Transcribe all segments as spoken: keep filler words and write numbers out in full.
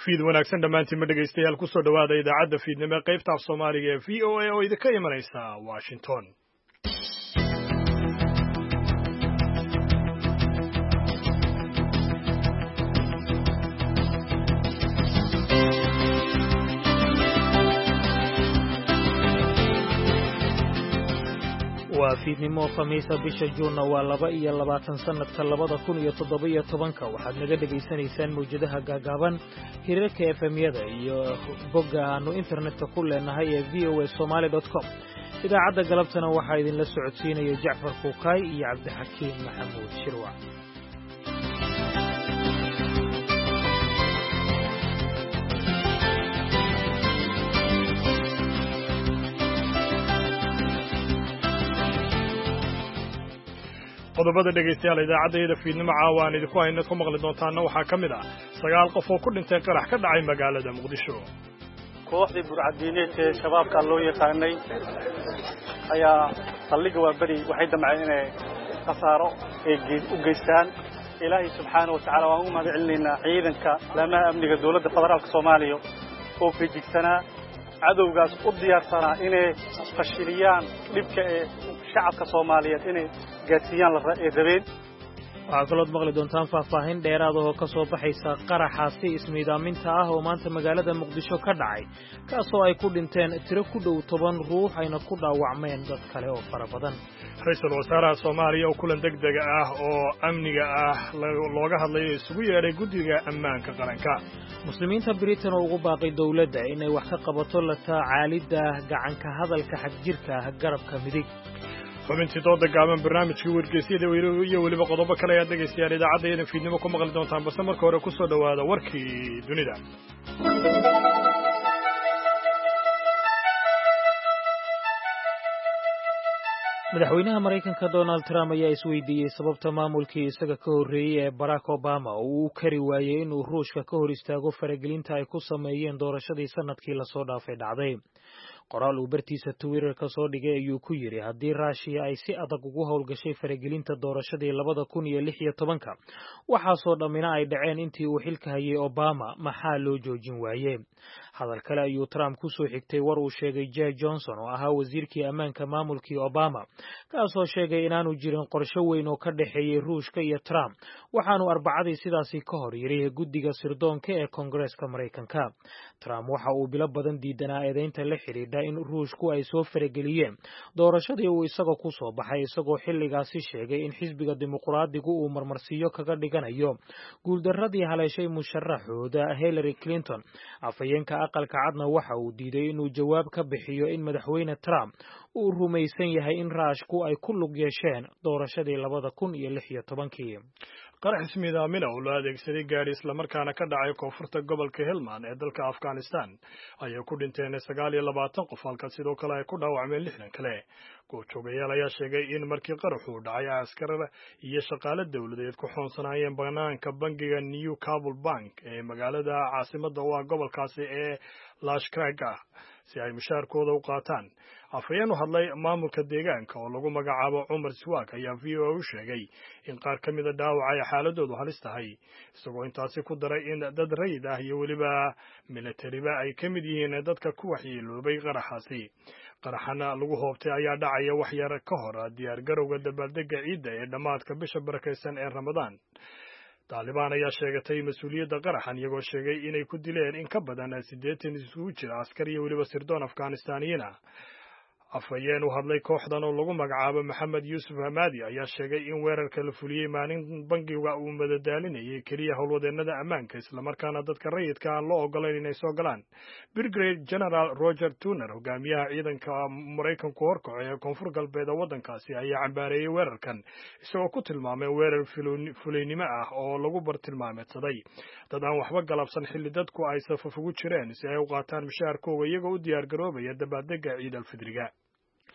fiid wanaagsan dhammaantiin ma dhegaystayaal ku soo dhowaada idaacadda fiidnimo ee qaybta af soomaaliga ee v o a oo idinka imanaysa washington. waa fiidnimo khamiisa bisha juunna waa laba iyo labaatan sanadka labada kun iyo toddoba iyo tobanka waxaad naga dhegaysanaysaan mawjadaha gaagaaban hirarka efemyada iyo bogga aanu internetka ku leenahay ee v o a somaali dot com. idaacadda galabtana waxaa idinla socodsiinaya jacfar kuukaay iyo cabdixakiim maxamuud shirwac. qodobada dhegaystayaal idaacaddeeda fiidnimo caawa aan idinku hayno ku maqli doontaana waxaa ka mid ah sagaal qof oo ku dhintay qarax ka dhacay magaalada muqdisho. kooxdii burcadiineedka ee shabaabka loo yaqaanay ayaa saldhigga waaberi waxay damceen inay khasaaro ay u geystaan. ilaahay subxaana wa tacaala waan ugu mahad celinaynaa ciidanka laamaha amniga dowladda federaalka soomaaliya oo feejigsanaa cadowgaas u diyaarsanaa inay fashiliyaan dhibka ee shacabka soomaaliyeed inay gaarsiiyaan la rabeen. waxaa kalood maqli doontaan faahfaahin dheeraad oo ka soo baxaysa qaraxaasi ismiidaaminta ah oo maanta magaalada muqdisho ka dhacay kaasoo ay ku dhinteen tiro ku dhow toban ruux ayna ku dhaawacmeen dad kale oo fara badan. ra-iisul wasaaraha soomaaliya oo kulan deg dega ah oo amniga ah looga hadlayo isugu yeedhay guddiga ammaanka qaranka. muslimiinta britain oo ugu baaqay dowladda inay wax ka qabato la tacaalidda gacanka hadalka xagjirka garabka midig. xubintii dooda gaaban barnaamijkii wargeysyada iyo weliba qodobo kale ayaad dhegaystayaal idaacaddeena fiidnimo ku maqli doontaan balse marka hore ku soo dhowaada warkii dunida. madaxweynaha maraykanka donald trump ayaa isweydiiyey sababta maamulkii isaga ka horreeyey ee barack obama oo uu kari waayey inuu ruushka ka hor istaago faragelinta ay ku sameeyeen doorashadii sanadkii lasoo dhaafay dhacday. qoraal uu bartiisa twitter ka soo dhigay ayuu ku yidhi haddii raashiya ay si adag ugu howlgashay faragelinta doorashadii labada kun iyo lix iyo tobanka waxaasoo dhammina ay dhaceen intii uu xilka hayay obama maxaa loo joojin waaye. hadal kale ayuu trump ku soo xigtay war uu sheegay jay johnson oo ahaa wasiirkii ammaanka maamulkii obama kaasoo sheegay inaanu jirin qorshe weyn oo ka dhexeeyey ruushka iyo trump waxaanu arbacadii sidaasi ka hor yidhi guddiga sirdoonka ee koongareeska maraykanka. trump waxa uu bilo badan diidanaa eedaynta la xidhiidha in ruushku ay soo farageliyeen doorashadii uu isaga ku soo baxay isagoo xilligaasi sheegay in xisbiga dimuqraadigu uu marmarsiiyo kaga dhiganayo guuldarradii haleeshay musharaxooda hillary clinton. afhayeenka aqalka cadna waxa uu diiday inuu jawaab ka bixiyo in madaxweyne trump uu rumaysan yahay in raashku ay ku lug yeesheen doorashadii labada kun iyo lix iyo tobankii. qarax ismiidaamina oo loo adeegsaday gaari islamarkaana ka dhacay koonfurta gobolka helmand ee dalka afghanistan ayay ku dhinteen sagaal iyo labaatan qof halka sidoo kale ay ku dhaawacmeen lixdan kale. goobjoogayaal ayaa sheegay in markii qaraxuu dhacay askar iyo shaqaale dowladeed ku xoonsanaayeen banaanka bangiga new cabul bank ee magaalada caasimadda u ah gobolkaasi ee lashkargah ah si ay mushaarkooda u qaataan. afhayeen u hadlay maamulka deegaanka oo lagu magacaabo cumar siwaak ayaa v o a u sheegay in qaar ka mida dhaawac ay xaaladoodu halis tahay isagoo intaasi ku daray in dad rayid ah iyo weliba milatariba ay ka mid yihiin dadka ku waxyeeloobay qaraxaasi. qaraxana lagu hoobtay ayaa dhacaya wax yar ka hor diyaar garowga dabaaldega ciidda ee dhammaadka bisha barakaysan ee ramadaan. taalibaan ayaa sheegatay mas-uuliyadda qaraxan iyagoo sheegay inay ku dileen in ka badan siddeetan isugu jira askar iyo weliba sirdoon afghanistaaniyiin ah. afhayeen u hadlay kooxdan oo lagu magacaabo maxamed yuusuf hamaadi ayaa sheegay in weerarka la fuliyey maalin bangiga uu madadaalinayay keliya howlwadeennada ammaanka islamarkaana dadka rayidka aan loo ogolayn inay soo galaan. brigade general roger tuner hogaamiyaha ciidanka maraykanku horkaco ee koonfur galbeed ee waddankaasi ayaa cambaareeyey weerarkan isagoo ku tilmaamay weerar fulaynimo ah oo lagu bartilmaameedsaday dad aan waxba galabsan xilli dadku ay safaf ugu jireen si ay u qaataan mushaharkooga iyagoo u diyaar garoobaya dabaaldega ciid alfidriga.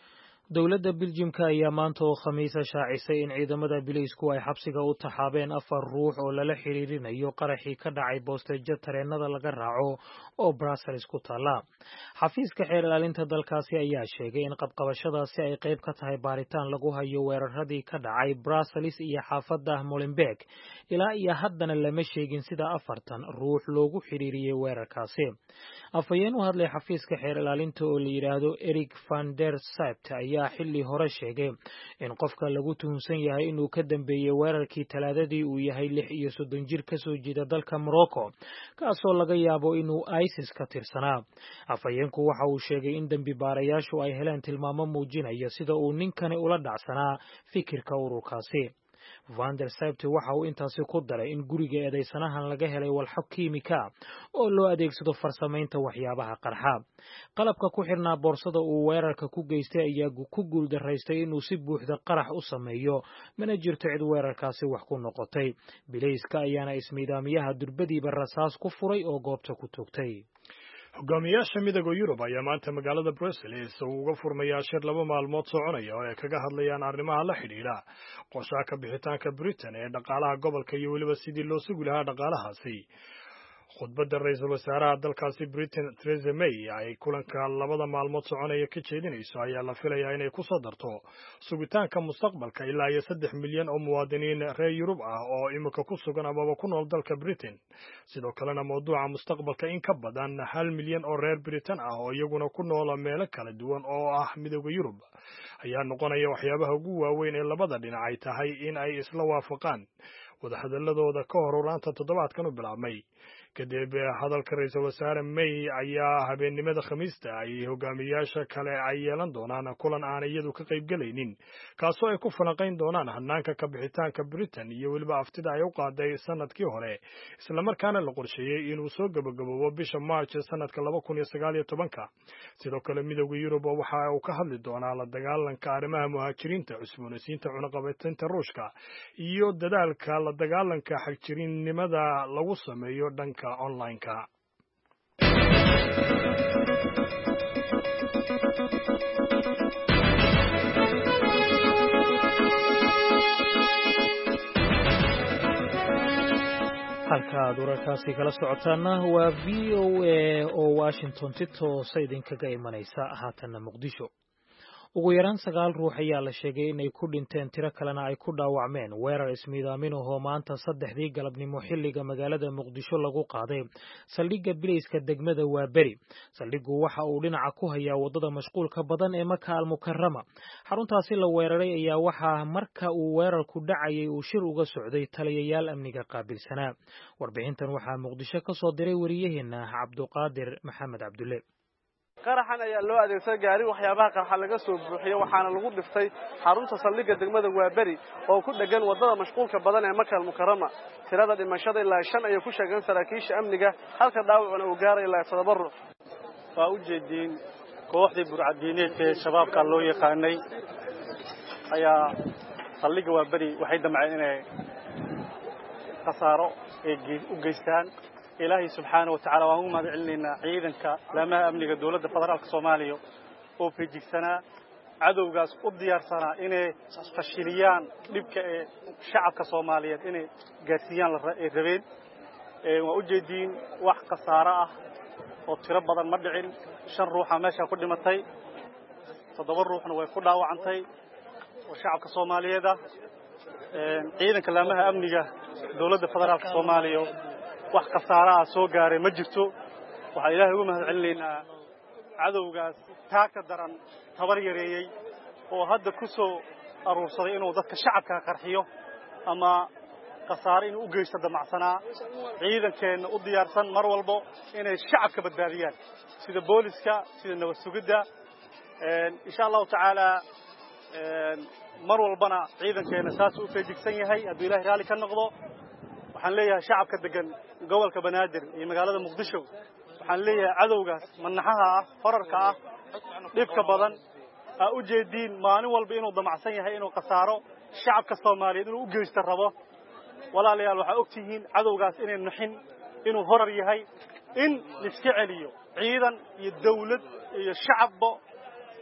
dowladda Biljimka ayaa maanta oo khamiisa shaacisay in ciidamada bileysku ay xabsiga u taxaabeen afar ruux oo lala xiriirinayo qaraxii ka dhacay boosteejo tareenada laga raaco oo Brussels ku taala. Xafiiska xeer ilaalinta dalkaasi ayaa sheegay in qabqabashadaasi ay qayb ka tahay baaritaan lagu hayo weeraradii ka dhacay Brussels iyo xaafadda Molenbeek. Ilaa iyo haddana lama sheegin sida afartan ruux loogu xiriiriyay weerarkaasi. Afhayeen u hadlay xafiiska xeer ilaalinta oo la yiraahdo Erik van der Saapt ayaa xilli hore sheegay in qofka lagu tuhunsan yahay inuu ka dambeeyay weerarkii Talaadadii uu yahay lix iyo soddon jir ka soo jeeda dalka Morocco kaasoo laga yaabo inuu ISIS ka tirsanaa. Afhayeenku waxa uu sheegay in dambi baarayaashu ay heleen tilmaamo muujinaya sida uu ninkani ula dhacsanaa fikirka ururkaasi. Van der Saapt waxa uu intaasi ku daray in guriga eedeysanahan laga helay walxo kiimika oo loo adeegsado farsamaynta waxyaabaha qarxa. Qalabka ku xirnaa boorsada uu weerarka ku geystay ayaa ku guuldaraystay inuu si buuxda qarax u sameeyo, mana jirto cid weerarkaasi wax ku noqotay. Bilayska ayaana ismiidaamiyaha durbadiiba rasaas ku furay oo goobta ku toogtay. hogaamiyaasha midowga Yurub ayaa maanta magaalada Brussels uga furmaya shir laba maalmood soconaya oo ay kaga hadlayaan arrimaha la xidhiidha qorshaha ka bixitaanka Britain ee dhaqaalaha gobolka iyo weliba sidii loo sugi lahaa dhaqaalahaasi. khudbadda ra'iisul wasaaraha dalkaasi Britain Theresa May ay kulanka labada maalmood soconaya ka jeedinayso ayaa la filayaa inay ku soo darto sugitaanka mustaqbalka ilaa iyo saddex milyan oo muwaadiniin reer Yurub ah oo imika ku sugan amaba ku nool dalka Britain. sidoo kalena mawduuca mustaqbalka in ka badan hal milyan oo reer Britain ah oo iyaguna ku nool meelo kala duwan oo ah midowga Yurub ayaa noqonaya waxyaabaha ugu waaweyn ee labada dhinac ay tahay in ay isla waafaqaan wadahadaladooda ka hor uraanta toddobaadkan u bilaabmay. kadib hadalka ra'iisul wasaare May ayaa habeennimada Khamiista ay hogaamiyaasha kale ay yeelan doonaan kulan aan iyadu ka qayb galaynin kaasoo ay ku falanqayn doonaan hanaanka ka bixitaanka Britain iyo weliba aftida ay u qaaday sanadkii hore isla markaana la qorsheeyay inuu soo gabagaboobo bisha March sanadka laba kun iyo sagaal iyo toban. sidoo kale midowga Yurub waxa uu ka hadli doonaa la dagaalanka arrimaha muhaajiriinta, cusboonaysiinta cunaqabataynta Ruushka iyo dadaalka la dagaalanka xagjirinnimada lagu sameeyo dhanka online-ka. halka aad wararkaasi kala socotaana waa V O A oo Washington si toos ah idinkaga imanaysa haatanna Muqdisho. ugu yaraan sagaal ruux ayaa la sheegay inay ku dhinteen, tiro kalena ay ku dhaawacmeen weerar ismiidaamin oo maanta saddexdii galabnimo xilliga magaalada Muqdisho lagu qaaday saldhigga bilayska degmada Waaberi. saldhiggu waxa uu dhinaca ku hayaa wadada mashquulka badan ee Maka al-Mukarrama. xaruntaasi la weeraray ayaa waxaa marka uu weerarku dhacayay uu shir uga socday taliyayaal amniga qaabilsanaa. warbixintan waxaa Muqdisho ka soo diray wariyaheena Cabduqaadir Maxamed Cabdulle. qaraxan ayaa loo adeegsaday gaari waxyaabaha qarxa laga soo buuxiyay waxaana lagu dhiftay xarunta saldhigga degmada Waaberi oo ku dhagan wadada mashquulka badan ee Maka al-Mukarrama. tirada dhimashada ilaa shan ay ku sheegeen saraakiisha amniga, halka dhaawacuna uu gaaray ilaa toddoba ruux. waa u jeedin kooxdii burcadiineed ee shabaabka loo yaqaanay ayaa saldhigga Waaberi waxay damceen inay khasaaro ay u geystaan. ilaahay subxaanahu wa ta'aala waan u mahad celinaynaa ciidanka laamaha amniga dawladda federaalka Soomaaliya oo feejigsanaa cadowgaas u diyaarsanaa inay fashiliyaan dhibka ee shacabka Soomaaliyeed inay gaarsiiyaan la rabeen. waa u jeedin wax khasaaro ah oo tiro badan ma dhicin. shan ruux meesha ku dhimatay, toddoba ruuxna way ku dhaawacantay oo shacabka Soomaaliyeed ah. ciidanka laamaha amniga dawladda federaalka Soomaaliya wax khasaaro ah soo gaaray ma jirto. waxaa ilaahay ugu mahad celinaynaa cadowgaas taa ka daran tabar yareeyay oo hadda ku soo aruursaday inuu dadka shacabka qarxiyo ama khasaaro inuu u geysto damacsanaa. ciidankeena u diyaarsan mar walba inay shacabka badbaadiyaan sida booliska, sida nabad sugidda. insha Allah ta'ala mar walbana ciidankeena saas u feejigsan yahay haddii ilaahay raali ka noqdo. waxaan leeyahay shacabka degan gobolka Banaadir iyo magaalada Muqdisho, waxaan leeyahay cadowgaas manaxaha ah, horarka ah, dhibka badan aa u jeedin maalin walba inuu damacsan yahay inuu khasaaro shacabka Soomaaliyeed inuu u geysto rabo. walaalayaal waxa ogtihiin cadowgaas inay naxin inuu horar yahay in iska celiyo ciidan iyo dawlad iyo shacabba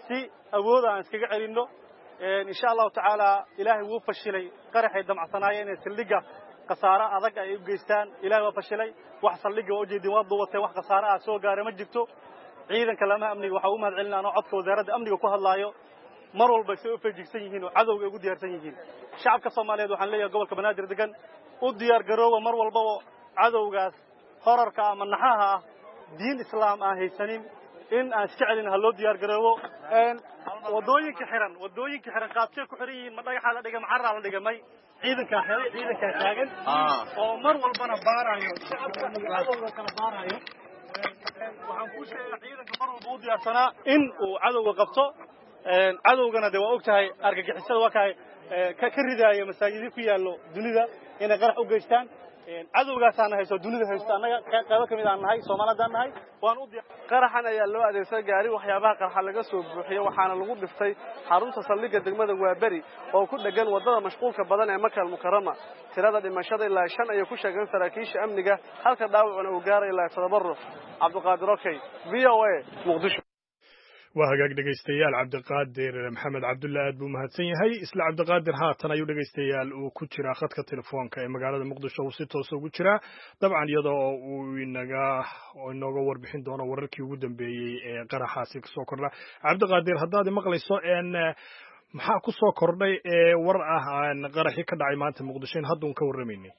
si awood aan iskaga celinno insha allahu tacaala ilaahay wuu fashilay qaraxay damacsanaaye inay saldhigga khasaare adag ay u geystaan ilaahay waa fashilay wax saldhigga waa ujeedin waa duubatay wax khasaare ah soo gaara ma jirto ciidanka lamaha amniga waxaa u mahad celinaa anoo codka wasaaradda amniga ku hadlaayo mar walba say u feejigsan yihiin oo cadowga ugu diyaarsan yihiin shacabka soomaaliyeed waxaan leeyahay gobolka banaadir degan u diyaar garooba mar walbaba cadowgaas horarka ama naxaha ah diin islaam aan haysanin in aan iska celin ha loo diyaar garoobo wadooyinka xiran wadooyinka xiran qaabkay ku xiran yihiin ma dhagaxa la dhigay ma carra la dhigamay ciidanka xiray ciidanka taagan oo mar walbana baarayo shacabka cadowga kala baarayo waxaan ku sheegaa ciidanka mar walba u diyaarsanaa in uu cadowga qabto cadowgana de waa ogtahay argagixisada waa kahay ka ridaaya masaajidii ku yaallo dunida inay qarax u geystaan cadowgaasaan hayso dunida haysto annaga qaybo ka mid aan nahay soomaalidaan nahay waan u qaraxan ayaa loo adeegsaday gaari waxyaabaha qarxa laga soo buuxiyey waxaana lagu dhiftay xarunta saldhigga degmada waaberi oo ku dhegan wadada mashquulka badan ee Makal Mukarrama tirada dhimashada ilaa shan ayay ku sheegeen saraakiisha amniga halka dhaawacuna uu gaaray ilaa todoba ruux Cabdiqaadir Okay V O A Muqdisho waa hagaag dhegaystayaal cabdiqaadir maxamed cabdulla aad buu mahadsan yahay isla cabdiqaadir haatan ayuu dhegaystayaal uu ku jiraa khadka telefoonka ee magaalada muqdisho uu si toos ugu jiraa dabcan iyadoo uu inaga inooga warbixin doono wararkii ugu dambeeyey ee qaraxaasi kasoo kordha cabdiqaadir haddaad maqlayso n maxaa ku soo kordhay ee war ah aan qaraxi ka dhacay maanta muqdisho in hadda un ka warramaynay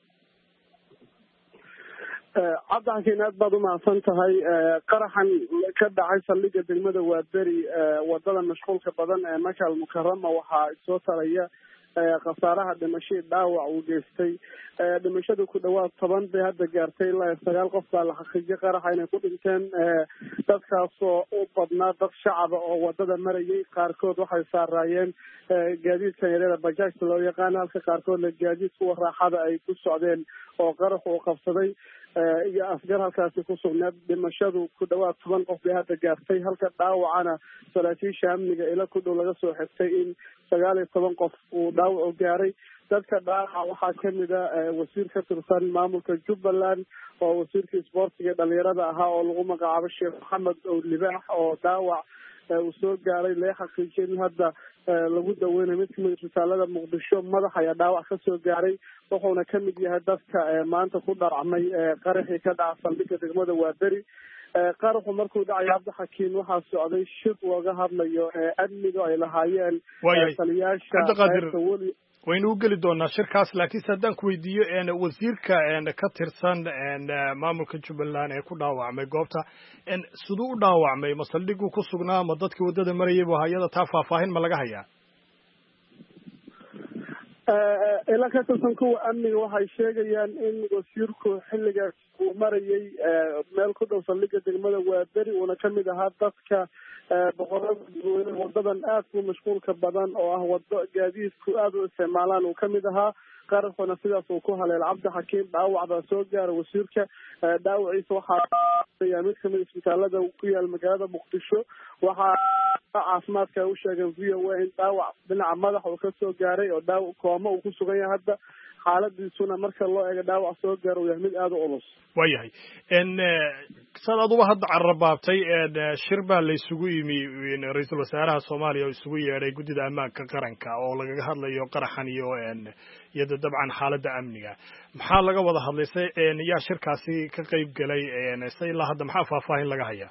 cabdixakiin aad baad u mahadsan tahay qaraxan ka dhacay saldhigga degmada waaberi wadada mashquulka badan ee Makal Mukarrama waxaa soo taraya khasaaraha dhimashadii dhaawac uu geystay dhimashadu ku dhawaad toban bay hadda gaartay ilaa sagaal qof baa la xaqiijiyay qaraxa inay ku dhinteen dadkaasoo u badnaa dad shacaba oo wadada marayay qaarkood waxay saaraayeen gaadiidkan yaryada bajaajta loo yaqaano halka qaarkoodna gaadiid kuwa raaxada ay ku socdeen oo qaraxu uu qabsaday iyo asgar halkaasi ku sugnaad dhimashadu ku dhawaad toban qof bay hadda gaartay halka dhaawacana saraakiisha amniga ila ku dhow laga soo xigtay in sagaal iyo toban qof uu dhaawac gaaray dadka dhaawaca waxaa kamid a wasiir ka tirsan maamulka Jubbaland oo wasiirka isboortiga dhalinyarada ahaa oo lagu magacaabo Sheekh Maxamed Owlibaax oo dhaawac uu soo gaaray lee xaqiijiyay in hadda lagu daweynayo mid kamid isbitaalada muqdisho madax ayaa dhaawac ka soo gaaray wuxuuna ka mid yahay dadka maanta ku dhaawacmay qaraxii ka dhaca saldhigga degmada waaberi qaraxu markuu dhacay cabdixakiin waxaa socday shir looga hadlayo amniga ay lahaayeen taliyaasha weli waynu u geli doonaa shirkaas laakiinse haddaan ku weydiiyo wasiirka ka tirsan maamulka Jubbaland ee ku dhaawacmay goobta siduu u dhaawacmay ma saldhigu ku sugnaa ma dadkii wadada marayay buu hayada taa faahfaahin ma laga hayaa ila ka tirsan kuwa amniga waxay sheegayaan in wasiirku xilligaas uu marayay meel ku dhow saldhigga degmada waaberi uuna kamid ahaa dadka boqorada dadweyne wadadan aad ku mashquulka badan oo ah wado gaadiidku aad u isticmaalaan uu kamid ahaa qaraxuna sidaas uu ku haleel cabdixakiim dhaawac baa soo gaara wasiirka dhaawaciisa waxaa mid kamid isbitaalada ku yaal magaalada muqdisho waxaa caafimaadka u sheegeen v O A in dhaawac dhinaca madaxa uu ka soo gaaray oo dhaawac kooma uu ku sugan yahay hadda xaaladiisuna marka loo eego dhaawac soo gaaro uu yahay mid aad u culus waayahay sad aduba hadda carrabaabtay shir baa la isugu yimi ra-iisul wasaaraha soomaaliya oo isugu yeedhay guddida ammaanka qaranka oo lagaga hadlayo qaraxan iyo iyada dabcan xaaladda amniga maxaa laga wada hadlaysay yaa shirkaasi ka qayb galay se ilaa hadda maxaa faahfaahin laga hayaa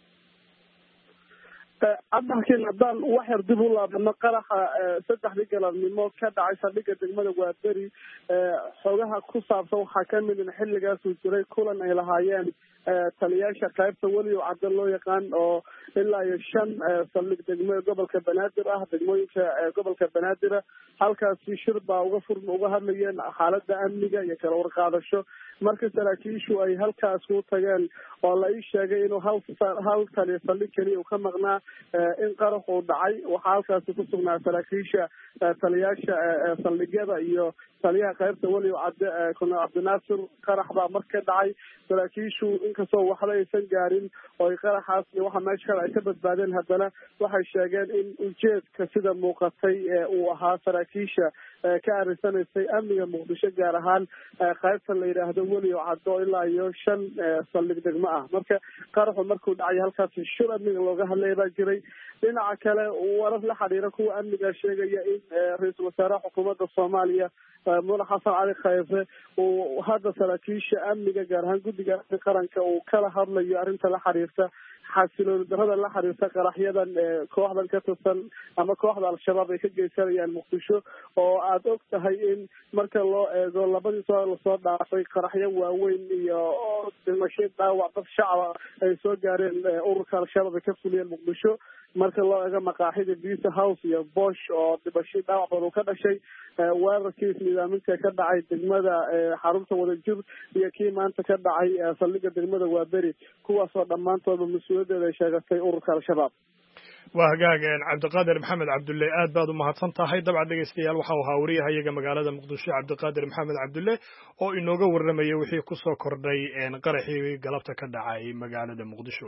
cabdixakiin haddaan wax yar dib u laabano qaraxa saddexdii galabnimo ka dhacay saldhigga degmada waaberi xogaha ku saabsan waxaa kamid in xilligaasuu jiray kulan ay lahaayeen taliyaasha qaybta weli oo cadda loo yaqaan oo ilaa iyo shan saldhig degmo gobolka banaadir ah degmooyinka gobolka banaadira halkaasi shir baa uga furma uga hadlayeen xaaladda amniga iyo kala warqaadasho marka saraakiishu ay halkaas u tageen oo la ii sheegay inuu hal hal taliya saldhig keliya uu ka maqnaa in qarax uu dhacay waxaa halkaasi ku sugnaa saraakiisha taliyaasha saldhigyada iyo taliyaha qaybta weli oo cadde kuna cabdinaasir qarax baa mar ka dhacay saraakiishu inkastoo waxba aysan gaarin oo ay qaraxaas iyo waxa meesha kale ay ka badbaadeen haddana waxay sheegeen in ujeedka sida muuqatay uu ahaa saraakiisha ka arisanaysay amniga muqdisho gaar ahaan qaybta la yidhaahdo weli oo caddo ilaa iyo shan saldhig degmo ah marka qaraxu markuu dhacay halkaasi shir amniga looga hadlaya baa jiray dhinaca kale warar la xiriira kuwa amniga sheegaya in ra-iisul wasaaraha xukuumadda soomaaliya madax xasan cali khayre uu hadda saraakiisha amniga gaar ahaan guddiga qaranka uu kala hadlayo arrinta la xiriirta xasilooni darrada la xiriirta qaraxyadan kooxdan ka tirsan ama kooxda al-shabaab ay ka geysanayaan muqdisho oo aada og tahay in marka loo eego labadii soo lasoo dhaafay qaraxyo waaweyn iyo dhimasho dhaawac dad shacaba ay soo gaareen ururka al-shabaab ay ka fuliyeen muqdisho marka loo eego maqaaxida visa house iyo bosh oo dhimasho dhaawac badan ka dhashay weerarkii isnidaaminta ka dhacay degmada xarunta wadajir iyo kii maanta ka dhacay saldhigga degmada waaberi kuwaasoo dhammaantooda mas-uuliyaddeeda ay sheegatay ururka al-shabaab waa hagaag cabdiqaadir maxamed cabdulle aad baad u mahadsan tahay dabcan dhegeystayaal waxau ahaa wariyahayaga magaalada muqdisho cabdiqaadir maxamed cabdulle oo inooga warramayay wixii kusoo kordhay qaraxii galabta ka dhacay magaalada muqdisho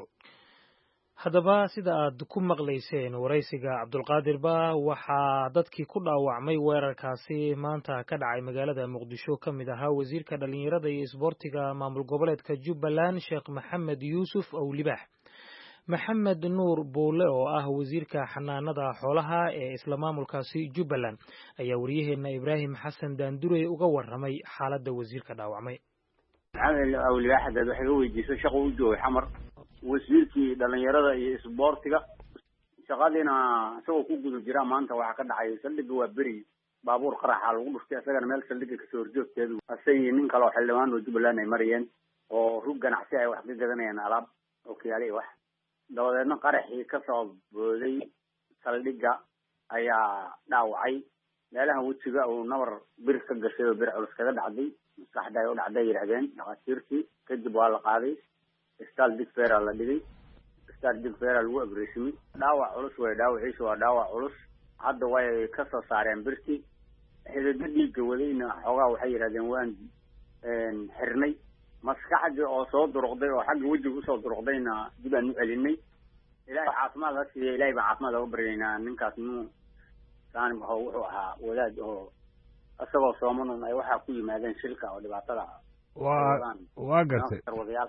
haddaba sida aad ku maqlayseen waraysiga cabdulqaadirba waxaa dadkii ku dhaawacmay weerarkaasi maanta ka dhacay magaalada muqdisho ka mid ahaa wasiirka dhalinyarada iyo isboortiga maamul goboleedka jubbaland sheekh maxamed yuusuf owlibax maxamed nuur buule oo ah wasiirka xanaanada xoolaha ee isla maamulkaasi jubbaland ayaa waryaheena ibraahim xasan daandurey uga warramay xaaladda wasiirka dhaawacmay maxamed owlibax hadaad wax iga weydiiso shaqo u joogay xamar wasiirkii dhalinyarada iyo isboortiga shaqadiina isagoo ku guda jira maanta waxaa ka dhacay saldhigga waa beri baabuur qaraxa lagu dhuftay isagana meel saldhigga kasoo horjoogteedu asagii nin kale oo xildhibaan oo jubbaland ay marayeen oo rug ganacsi ay wax ka gadanayaan alaab oo kiyaale wax dabadeedna qaraxii kasoo booday saldhigga ayaa dhaawacay meelaha wejiga uu nabar bir ka gashay oo bir culus kaga dhacday maskaxda ay u dhacday yidhahdeen dhakhaatiirtii kadib waa la qaaday isbitaal digfeera la dhigay isbitaal digfeera lagu abreesimay dhaawac culus way dhaawaciisa waa dhaawac culus hadda way ka soo saareen birtii xididda dhiigga wadayna xoogaa waxay yidhahdeen waan xirnay maskaxdii oo soo duruqday oo xagga wejiga usoo duruqdayna dib aan u celinay ilaahay caafimaad ha siiya ilaahay baan caafimaad oga baryaynaa ninkaas nu saanim aho wuxuu ahaa wadaad oo isagoo soomanun ay waxaa ku yimaadeen shilka oo dhibaatada waa waa gartay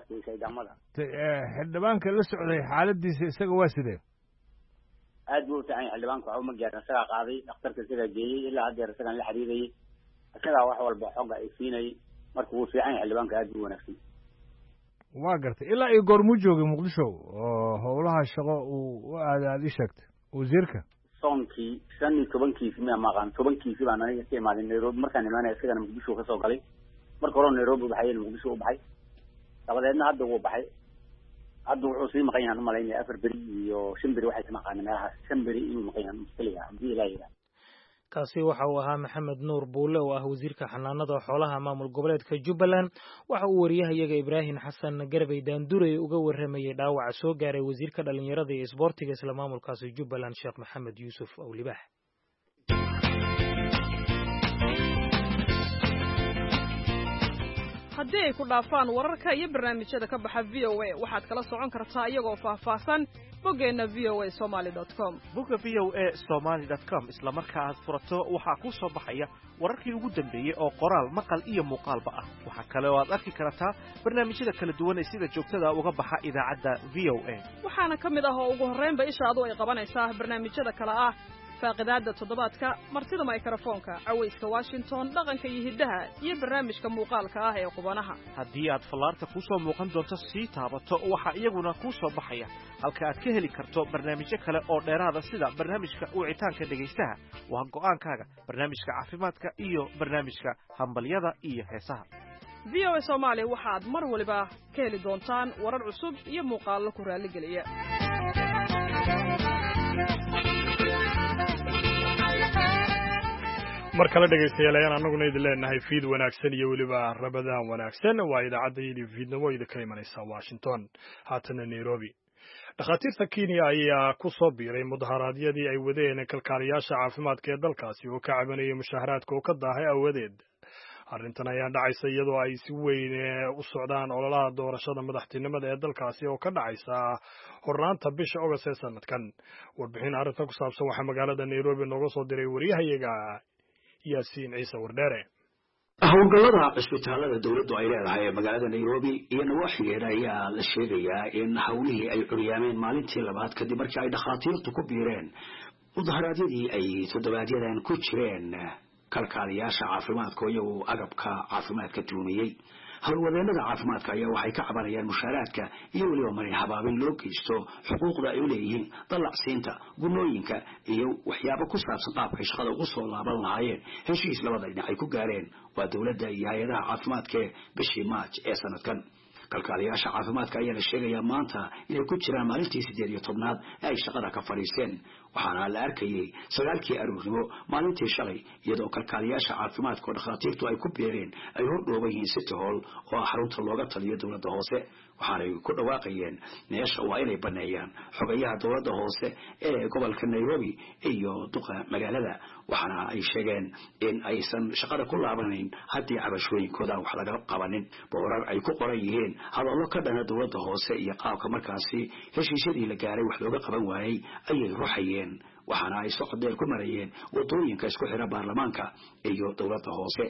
xildhibaanka la socday xaaladiisa isaga waa sidee aad buu u fiican yahay xildhibaanka waxba ma gaarin isagaa qaaday dhakhtarka isagaa geeyey ilaa haddeer isagaan la xiriirayay isagaa wax walba xooga ay siinayay marka wuu fiican yahay xildhibaanka aad buu wanaagsan waa gartay ilaa iyo goormuu joogay muqdisho oo howlaha shaqo uu u aaday aada ii sheegtay wasiirka soonkii shan iyo tobankiisi miya maqaan tobankiisi baan aniga ka imaaday nairobi markaan imaanaya isagana muqdisho kasoo galay marka hore nairobi u baxay muqdisho u baxay dabadeedna hadda wuu baxay hadda wuxuu sii maqan yahan umalaynaya afar beri iyo shan beri waxay ka maqaana meelahaas shan beri inuu maqan yahan muskaliga haddii ilaa yidhaha kaasi waxa uu ahaa maxamed nuur buule oo ah wasiirka xanaanada xoolaha maamul goboleedka jubbaland waxa uu wariyahayaga ibraahim xasan garbey daandurey uga warramayay dhaawaca soo gaaray wasiirka dhalinyarada iyo isboortiga isla maamulkaasi jubbaland sheekh maxamed yuusuf owlibax haddii ay ku dhaafaan wararka iyo barnaamijyada ka baxa v o a waxaad kala socon kartaa iyagoo faahfaahsan boggeenna v o a somaly dot com bogga v o a somaly dot com isla marka aad furato waxaa kuu soo baxaya wararkii ugu dambeeyey oo qoraal maqal iyo muuqaalba ah waxaa kale oo aad arki kartaa barnaamijyada kala duwan ee sida joogtada uga baxa idaacadda v o a waxaana ka mid ah oo ugu horraynba ishaadu ay qabanaysaa barnaamijyada kale ah faaqidaadda toddobaadka martida mikrofoonka cawayska washington dhaqanka iyo hiddaha iyo barnaamijka muuqaalka ah ee qubanaha haddii aad fallaarta kuu soo muuqan doonto sii taabato waxaa iyaguna kuu soo baxaya halka aad ka heli karto barnaamijyo kale oo dheeraada sida barnaamijka wicitaanka dhegaystaha waa go'aankaaga barnaamijka caafimaadka iyo barnaamijka hambalyada iyo heesaha v o a soomaali waxaad mar waliba ka heli doontaan warar cusub iyo muuqaallo ku raalligeliya mar kale dhegaystayaal ayaan annaguna idin leenahay fiid wanaagsan iyo weliba rabadaan wanaagsan waa idaacaddaydii fiidnimo idinka imanaysa washington haatana nairobi dhakhaatiirta kenya ayaa ku soo biiray mudaharaadyadii ay wadeen kalkaaliyaasha caafimaadka ee dalkaasi oo ka cabanayay mushaharaadka oo ka daahay awadeed arrintan ayaa dhacaysa iyadoo ay si weyn u socdaan ololaha doorashada madaxtinimada ee dalkaasi oo ka dhacaysa hornaanta bisha ogost ee sanadkan warbixin arrintan ku saabsan waxaa magaalada nairobi nooga soo diray wariyahayaga yaasiin ciise wardheere howlgallada cisbitaalada dawladdu ay leedahay ee magaalada Nairobi iyo nawaaxigeeda ayaa la sheegayaa in hawlihii ay curyaameen maalintii labaad kadib markii ay dhakhaatiirtu ku biireen mudaharaadyadii ay toddobaadyadaan ku jireen kalkaaliyaasha caafimaadka iyagu agabka caafimaadka tuumiyey howlwadeenada caafimaadka ayaa waxay ka cabanayaan mushaaraadka iyo weliba marin habaabin loo geysto xuquuqda ay u leeyihiin dallacsiinta gunooyinka iyo waxyaabo ku saabsan qaabkay shaqada ugu soo laaban lahaayeen heshiis labada dhinac ay ku gaareen waa dowladda iyo hay-adaha caafimaadka ee bishii maaj ee sanadkan kalkaaliyaasha caafimaadka ayaa la sheegayaa maanta inay ku jiraan maalintii sideed iyo tobnaad ee ay shaqada ka fadhiisteen waxaana la arkayay sagaalkii aroornimo maalintii shalay iyadoo kalkaaliyaasha caafimaadka oo dhakhaatiirtu ay ku beereen ay hordhooban yihiin city hall oo ah xarunta looga taliyo dowladda hoose waxaanay ku dhawaaqayeen meesha waa inay baneeyaan xogayaha dowladda hoose ee gobolka Nairobi iyo duqa magaalada waxaana ay sheegeen in aysan shaqada ku laabanayn haddii cabashooyinkooda wax laga qabanin boorar ay ku qoran yihiin hadallo ka dhana dowladda hoose iyo qaabka markaasi heshiisyadii la gaaray wax looga qaban waayay ayay ruxayeen waxaana ay socod dheer ku marayeen wadooyinka isku xira baarlamaanka iyo dowladda hoose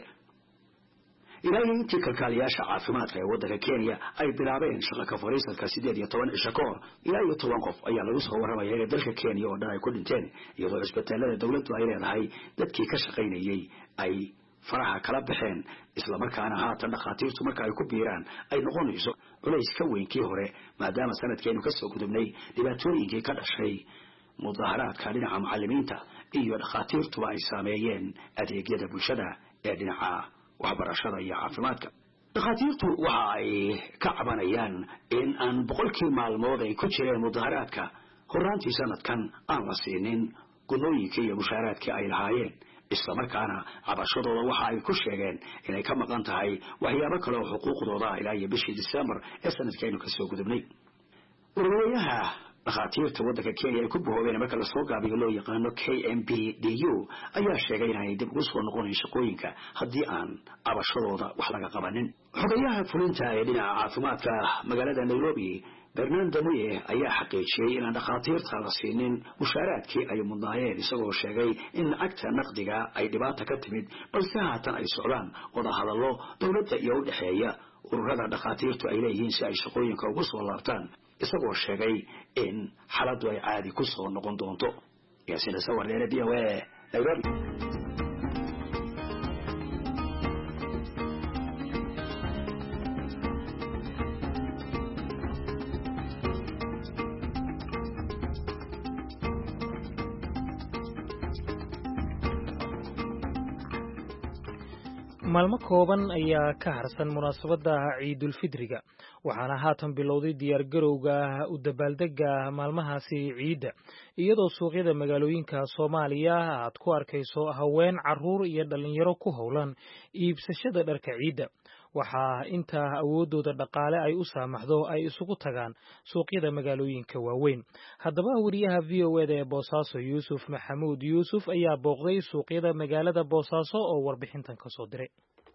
ilaa intii kalkaaliyaasha caafimaadka ee waddanka Kenya ay bilaabeen shaqo ka fariisadka sideed iyo toban cisho ka hor ilaa iyo toban qof ayaa lagu soo warramaya in dalka Kenya oo dhan ay ku dhinteen iyadoo isbitaalada dawladdu ay leedahay dadkii ka shaqaynayay ay faraha kala baxeen isla markaana haatan dhakhaatiirtu marka ay ku biiraan ay noqonayso culays ka weynkii hore maadaama sanadkeenu ka soo gudubnay dhibaatooyinkii ka dhashay mudaharaadka dhinaca macallimiinta iyo dhakhaatiirtuba ay saameeyeen adeegyada bulshada ee dhinaca waxbarashada iyo caafimaadka dhakhaatiirtu waxa ay ka cabanayaan in aan boqolkii maalmood ay ku jireen mudaharaadka horaantii sanadkan aan la siinin gunooyinkii iyo mushaaraadkii ay lahaayeen isla markaana cabashadooda waxa ay ku sheegeen inay ka maqan tahay waxyaabo kale oo xuquuqdooda ilaa iyo bishii December ee sanadkeenu ka soo gudubnay ururayaha dhakhaatiirta waddanka Kenya ay ku boobeen marka la soo gaabiyo loo yaqaano K M P D U ayaa sheegay inay dib ugu soo noqonayso shaqooyinka haddii aan cabashadooda wax laga qabanin xogayaha fulinta ee dhinaca caafimaadka magaalada Nairobi Bernardo Muye ayaa xaqiijiyay in dhakhaatiirta la siinin mushaaraadkii ay mudnaayeen isagoo sheegay in lacagta naqdiga ay dhibaato ka timid balse haatan ay socdaan wada hadallo dowladda iyo u dhaxeeya ururada dhakhaatiirtu ay leeyihiin si ay shaqooyinka ugu soo laabtaan isagoo sheegay in xaaladdu ay caadi ku soo noqon doonto yaasina sawarneena B O A Nairobi maalmo kooban ayaa ka harsan munaasabadda ciidul fidriga waxaana haatan bilowday diyaar garowga u dabaaldega maalmahaasi ciidda iyadoo suuqyada magaalooyinka Soomaaliya aad ku arkayso haween caruur iyo dhalinyaro ku howlan iibsashada dharka ciidda waxaa inta awoodooda dhaqaale ay u saamaxdo ay isugu tagaan suuqyada magaalooyinka waaweyn haddaba wariyaha V O A ee Boosaaso Yuusuf Maxamuud Yuusuf ayaa booqday suuqyada magaalada Boosaaso oo warbixintan ka soo diray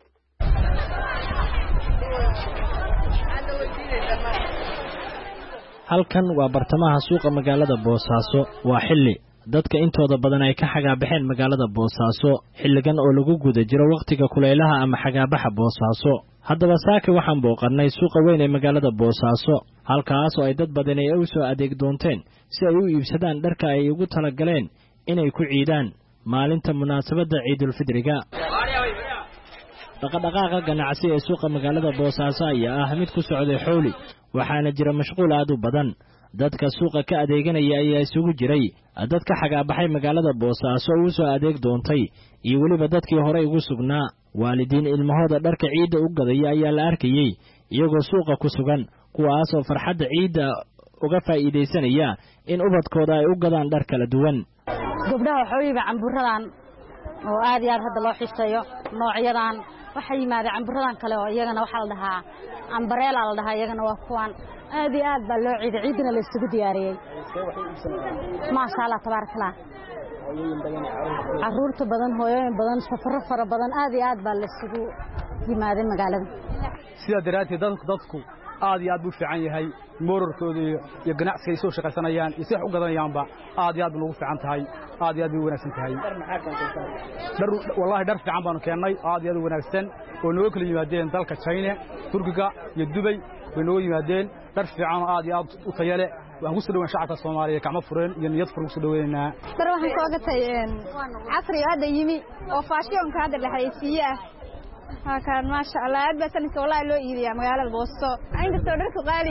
halkan waa bartamaha suuqa magaalada Boosaaso waa xilli dadka intooda badan ay ka xagaabaxeen magaalada Boosaaso xilligan oo lagu guda jiro waqtiga kulaylaha ama xagaabaxa Boosaaso haddaba saaka waxaan booqannay suuqa weyn ee magaalada Boosaaso halkaas oo ay dad badan ay u soo adeeg doonteen si ay u iibsadaan dharka ay ugu tala galeen inay ku ciidaan maalinta munaasabadda ciidul fidriga dhaqdhaqaaqa ganacsi ee suuqa magaalada Boosaaso ayaa ah mid ku socday xooli waxaana jira mashquul aad u badan dadka suuqa ka adeeganaya ayaa isugu jiray dadka xagaabaxay magaalada Boosaaso oo soo adeeg doontay iyo waliba dadkii hore ugu sugnaa waalidiin ilmahooda dharka ciidda u gadaya ayaa la arkayay iyagoo suuqa ku sugan kuwaas oo farxadda ciidda uga faa'iideysanaya in ubadkooda ay u gadaan dhar kala duwan gabdhaha xooyiba camburadan oo aad iyo aad hadda loo xiiseeyo noocyadan waxa yimaada camburadan kale oo iyagana waxa la dhahaa ambareela la dhahaa iyagana waa kuwan aad iyo aad baa loo ciiday ciidina la isugu diyaariyay ma sha Allah tabarakallah caruurta badan hooyooyin badan safar fara badan aad iyo aad baa la isugu yimaaday magaalada sida daraadii dadku dadku aad iyo aad buu fiican yahay moorarkooda iyo ganacsiga ay soo shaqaysanayaan iyo si wax u gadanayaanba aad iyo aad buu ugu fiican tahay aad iyo aad buu wanaagsan tahay dhar wallahi dhar fiican baanu keennay aad iyo aad u wanaagsan oo nooga kala yimaadeen dalka China Turkiga iyo Dubai way nooga yimaadeen dhar fiican oo aad iyo aad u tayo leh waxaan ku soo dhawaan shacabka Soomaaliyeed gacmo furan iyo niyad furan ku soo dhaweynaa dar waxaan soo gatay casri hadda yimi oo fashion-ka hadda la haysiiya هكذا ما شاء الله أبى سنة والله لو إيدي مقالة البوسطة عند صدرك غالي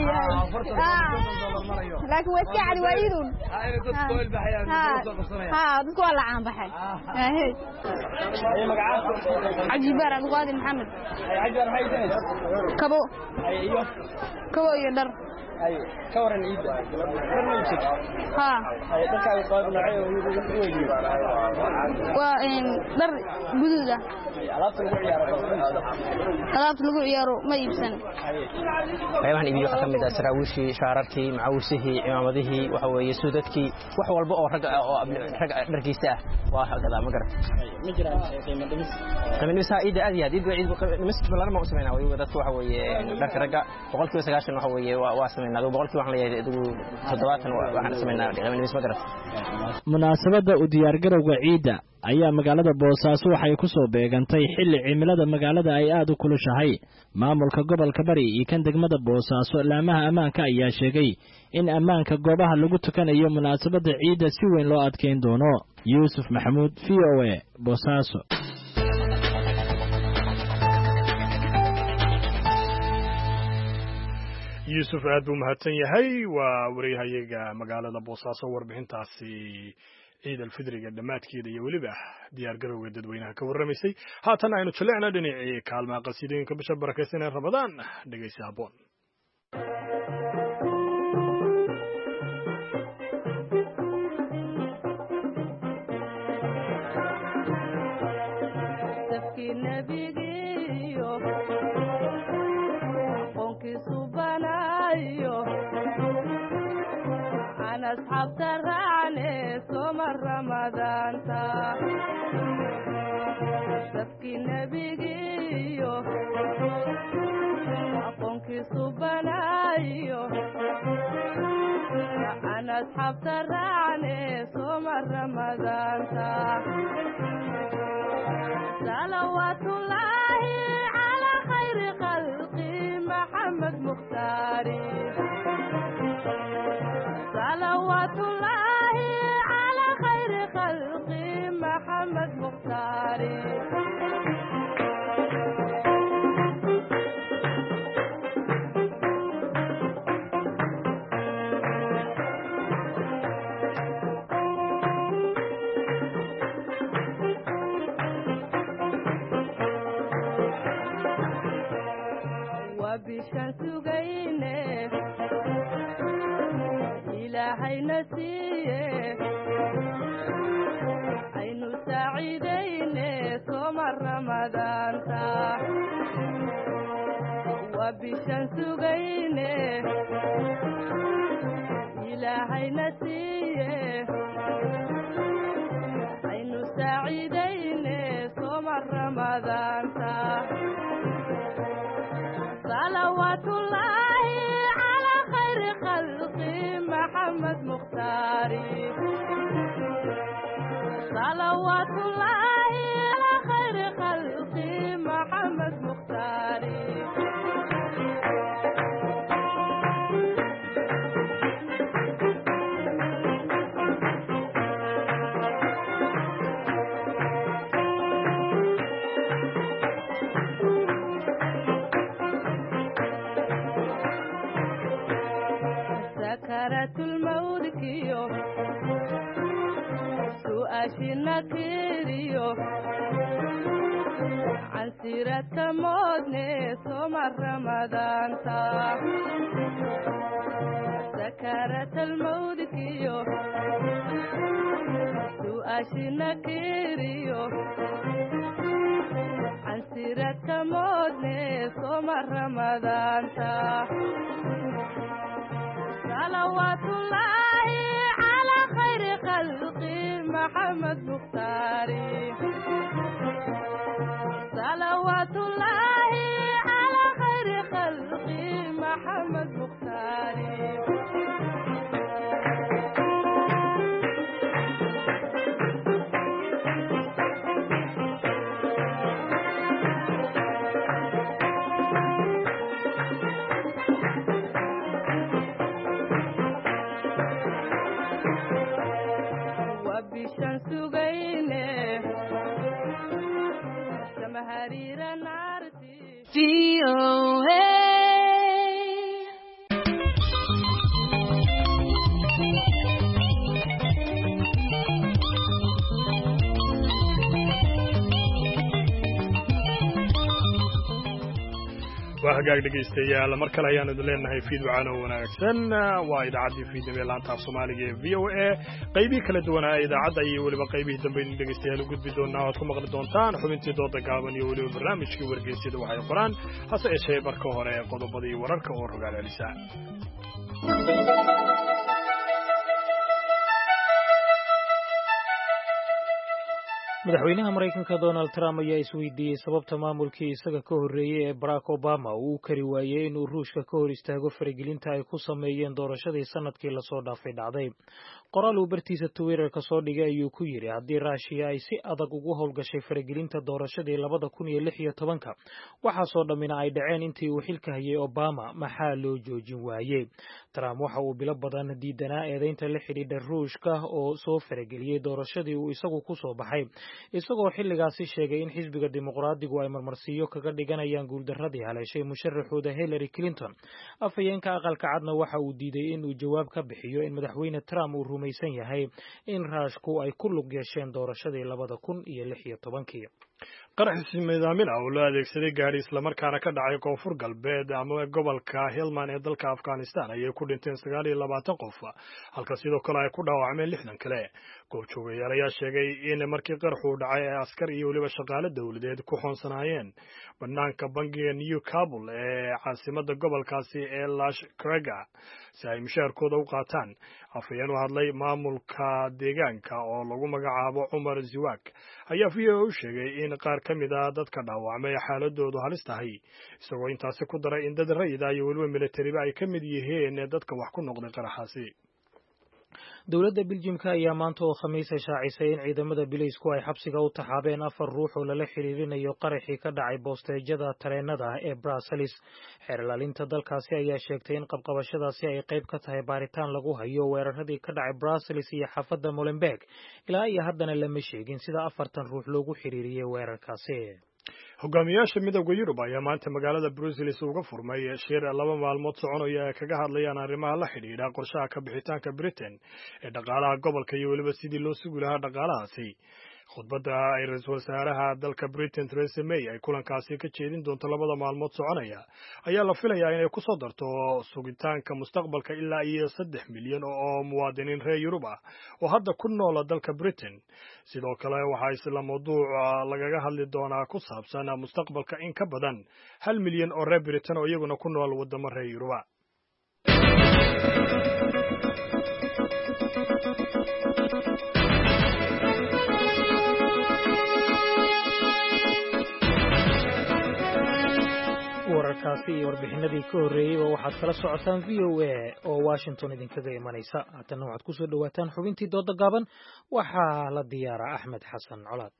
لكن وسعد ويدون ها تقول الله عن بحي عجيبار أبو غادي محمد كبو كبو يدر أيوة كورن عيد ها أي تكاي قايب نوعي وإن در جدودة alaabta lagu ciyaaro alaabta lagu ciyaaro ma iibsan ayaan iibiyo waxa kamid ah saraawiishii shaararkii macawisihii imaamadihii waxa weeye suudadkii wax walba oo rag oo rag dharkiisa ah waa halka ma garan ma jiraan qiimo dhimis qiimo dhimis aad aad aad ciid dhimis balan ma usmeynaa way dadku waxa weeye dharka ragga boqolkiiba sagaashan waxa weeye waa sameynaa boqolkiiba waxaan leeyahay idu toddobaatan waxaan sameynaa qiimo dhimis ma garan munaasabada u diyaar garowga ciida ayaa magaalada Boosaaso waxay ku soo beegantay xilli cimilada magaalada ay aad u kulushahay maamulka gobolka Bari iyo kan degmada Boosaaso laamaha ammaanka ayaa sheegay in ammaanka goobaha lagu tukanayo munaasabada ciida si weyn loo adkeyn doono Yuusuf Maxamuud V O A Boosaaso Yuusuf aad buu mahadsan yahay waa wariyahayaga magaalada Boosaaso warbixintaasi ciid alfidriga dhamaadkeeda iyo waliba diyaar garowga dadweynaha ka warramaysay haatan aynu jaleecna dhinacii kaalmaha qasiidooyinka bisha barakeysan ee Ramadaan dhageysi haboon أصحاب ترعني صوم رمضان تا سبكي نبيجيو أقونك صبنايو أنا أصحاب ترعني صوم رمضان تا صلوات الله على خير خلقي محمد مختاري صلوات الله على خير خلقي محمد مختاري وبشان سجينه إلهي نسيه عين سعيدين صوم رمضان تا وبشمس غينه إلهي نسيه عين سعيدين صوم رمضان تا صلوات الله على خير خلقي محمد مختاري صلوات الله على خير خلقي محمد مختاري سكرت الموت كيو سؤاشنا كيريو عن سيرة مودني صوم رمضان تا سكرت الموت كيو سؤاشنا كيريو عن سيرة مودني صوم رمضان تا صلوات الله على خير خلقي محمد مختاري صلوات الله على خير خلقي محمد V O A. waa hagaag dhegaystayaal mar kale ayaan idin leenahay fiidwacaan oo wanaagsan waa idaacaddii fiidnimo laanta af soomaaliga ee v o a qaybihii kala duwanaa idaacadda iyo weliba qaybihii dambe in dhegaystayaal u gudbi doonaa oad ku maqli doontaan xubintii dooda gaaban iyo weliba barnaamijkii wargeysyada waxay qoraan hase yeeshee marka hore qodobadii wararka oo rogaal celisa madaxweynaha maraykanka donald trump ayaa isweydiiyey sababta maamulkii isaga ka horreeyey ee barack obama uu u kari waayey inuu ruushka ka hor istaago faragelinta ay ku sameeyeen doorashadii sanadkii lasoo dhaafay dhacday qoraal uu bartiisa twitterka soo dhigay ayuu ku yidhi haddii raashiya ay si adag ugu howlgashay faragelinta doorashadii labada kun iyo lix iyo tobanka waxaasoo dhammina ay dhaceen intii uu xilka hayay obama maxaa loo joojin waayey trump waxa uu bilo badan diidanaa eedaynta la xidhiidha ruushka oo soo farageliyey doorashadii uu isagu ku soo baxay isagoo xilligaasi sheegay in xisbiga dimuqraadigu ay marmarsiiyo kaga dhiganayaan guuldaradii haleeshay musharaxooda hillary clinton afhayeenka aqalka cadna waxa uu diiday in uu jawaab ka bixiyo in madaxweyne trump uu rumaysan yahay in raashku ay ku lug yeesheen doorashadii labada kun iyo lix iyo tobankii qaraxisi midaamin ah oo loo adeegsaday gaari islamarkaana ka dhacay koonfur galbeed ama gobolka helmand ee dalka afghanistan ayay ku dhinteen sagaal iyo labaatan qof halka sidoo kale ay ku dhaawacmeen lixdan kale goobjoogayaal ayaa sheegay in markii qaraxuu dhacay ay askar iyo weliba shaqaale dowladeed ku xoonsanaayeen banaanka bangiga new kabul ee caasimada gobolkaasi ee lash krega si ay mushaarkooda u qaataan afhayeen u hadlay maamulka deegaanka oo lagu magacaabo cumar ziwak ayaa v o u sheegay in qaar ka mid a dadka dhaawacmay xaaladoodu halis tahay isagoo intaasi ku daray in dad rayida iyo weliba militariba ay ka mid yihiin dadka wax ku noqday qaraxaasi dowladda Biljimka ayaa maanta oo khamiisa shaacisay in ciidamada bileysku ay xabsiga u taxaabeen afar ruux oo lala xiriirinayo qaraxii ka dhacay boosteejada tareenada ee Brussels. Xeerlaalinta dalkaasi ayaa sheegtay in qabqabashadaasi ay qayb ka tahay baaritaan lagu hayo weeraradii ka dhacay Brussels iyo xaafadda Molenbeek. Ilaa iyo haddana lama sheegin sida afartan ruux loogu xiriiriyay weerarkaasi. hogaamiyaasha midowda Yurub ayaa maanta magaalada Brussels uga furmay shir laba maalmood soconaya ay kaga hadlayaan arrimaha la xidhiidha qorshaha ka bixitaanka Britain ee dhaqaalaha gobolka iyo weliba sidii loo sugi lahaa dhaqaalahaasi. khudbadda ay ra'iisul wasaaraha dalka Britain Theresa May ay kulankaasi ka jeedin doonto labada maalmood soconaya ayaa la filayaa inay ku soo darto sugitaanka mustaqbalka ilaa iyo saddex milyan oo muwaadiniin reer Yurub ah oo hadda ku nool dalka Britain. sidoo kale waxaa isla mawduuca lagaga hadli doonaa ku saabsan mustaqbalka in ka badan hal milyan oo reer Britain oo iyaguna ku nool wadamo reer Yurub. wararkaasi iyo warbixinadii ka horreeyayba waxaad kala socotaan v o a oo Washington idinkaga imanaysa. haddana waxaad ku soo dhawaataan xubintii dooda gaaban waxaa la diyaaraa Axmed Xasan Colaad.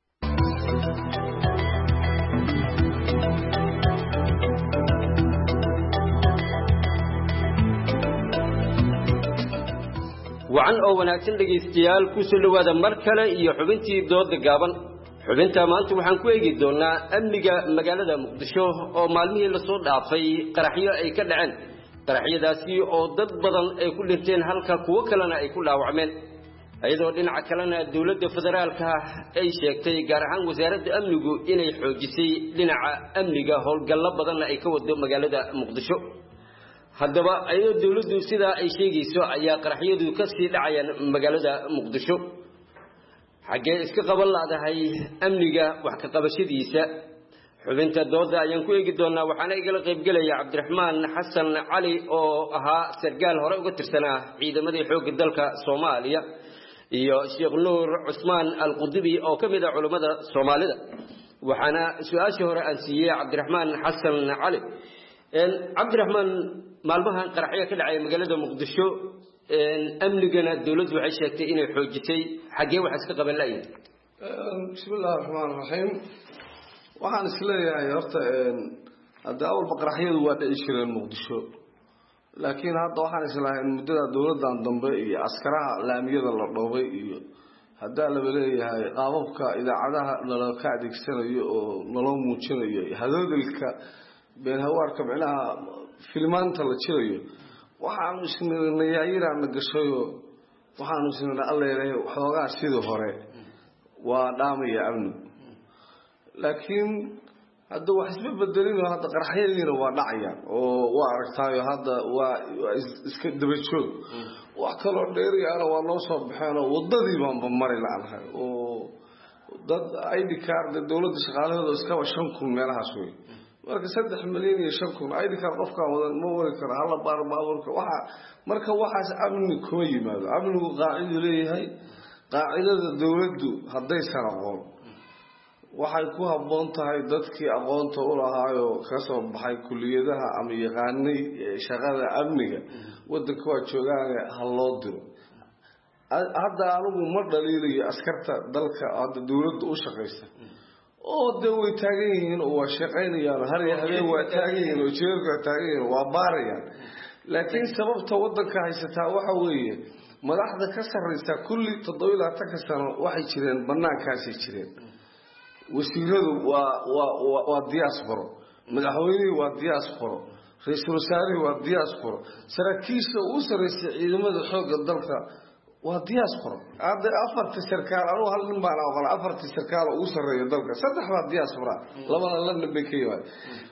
wacan oo wanaagsan dhegaystayaal ku soo dhawaada mar kale iyo xubintii dooda gaaban. xubinta maanta waxaan ku eegi doonaa amniga magaalada Muqdisho oo maalmihii la soo dhaafay qaraxyo ay ka dhaceen qaraxyadaasi oo dad badan ay ku dhinteen halka kuwa kalena ay ku dhaawacmeen ayadoo dhinaca kalena dawladda federaalka ay sheegtay gaar ahaan wasaaradda amnigu inay xoojisay dhinaca amniga howlgallo badan ay ka wado magaalada Muqdisho. haddaba ayadoo dawladdu sidaa ay sheegayso ayaa qaraxyadu ka sii dhacayaan magaalada Muqdisho. xagee iska qaban laadahay amniga wax ka qabashadiisa. xubinta dooda ayaan ku eegi doonaa waxaana igala qayb galaya Cabdiraxmaan Xasan Cali oo ahaa sargaal hore uga tirsanaa ciidamadii xoogga dalka Soomaaliya iyo Sheekh Nuur Cusmaan Al-Qudubi oo kamid ah culimada Soomaalida. waxaana su'aasha hore aan siiyay Cabdiraxmaan Xasan Cali. een Cabdiraxmaan maalmahan qaraxyo ka dhacay magaalada Muqdisho amnigana dawladdu waxay sheegtay inay xoojisay xagee wax iska qaban laayeen. bismillaahir rahmaanir rahiim. waxaan isleeyahay horta hadda awal qaraxyadu waa dhici jireen Muqdisho laakiin hadda waxaan islahayn muddada dawladdan dambe iyo askaraha laamiyada la dhoobay iyo haddaa laba leeyahay qaababka idaacadaha nala ka adeegsanayo oo naloo muujinayo hadoodilka been hawaarka micnaha filmaanta la jirayo waxaanu isnayaayiraana gashayo waxaanu isnana alleedahay xoogaa sidii hore waa dhaamaya amni laakiin hadda wax isma bedelino hadda qaraxyadiina waa dhacayaan oo waa aragtaayo hadda waa iska daba joog wax kaloo dheeriyaana waa noo soo baxeenoo wadadii baanba mari la-nahay oo dad I D card dowladda shaqaalahooda iskaba shan kun meelahaas wey marka saddex milyan iyo shan kun I D card qofkaan wadan ma wari karo hala baar baaburka waxa marka waxaas amni kuma yimaado amnigu qaacidu leeyahay qaacidada dowladdu haddaysan aqoon waxay ku habboon tahay dadkii aqoonta u lahaayo ka soo baxay kuliyadaha ama yaqaanay shaqada amniga wadanka waa joogaan ha loo diro hadda anigu ma dhaliilayo askarta dalka hadda dowladda u shaqaysa oo dee way taagan yihiin oo waa shaqaynayaan har iyo habeen waa taagan yihiin oo jeerka waa taagan yihiin waa baarayaan laakiin sababta wadanka haysataa waxa weeye madaxda ka sarreysa kulli toddoba iyo labaatanka sano waxay jireen banaankaasay jireen wasiiradu waa waa waa diaspora madaxweynihii waa diaspora ra-iisul wasaarihii waa diaspora saraakiisha ugu sarreysay ciidamada xoogga dalka waa diaspora hadda afartii sarkaal anugu hal nin baan aqoon afartii sarkaal ugu sarreeya dalka saddex baa diaspora labana London bay ka yimaad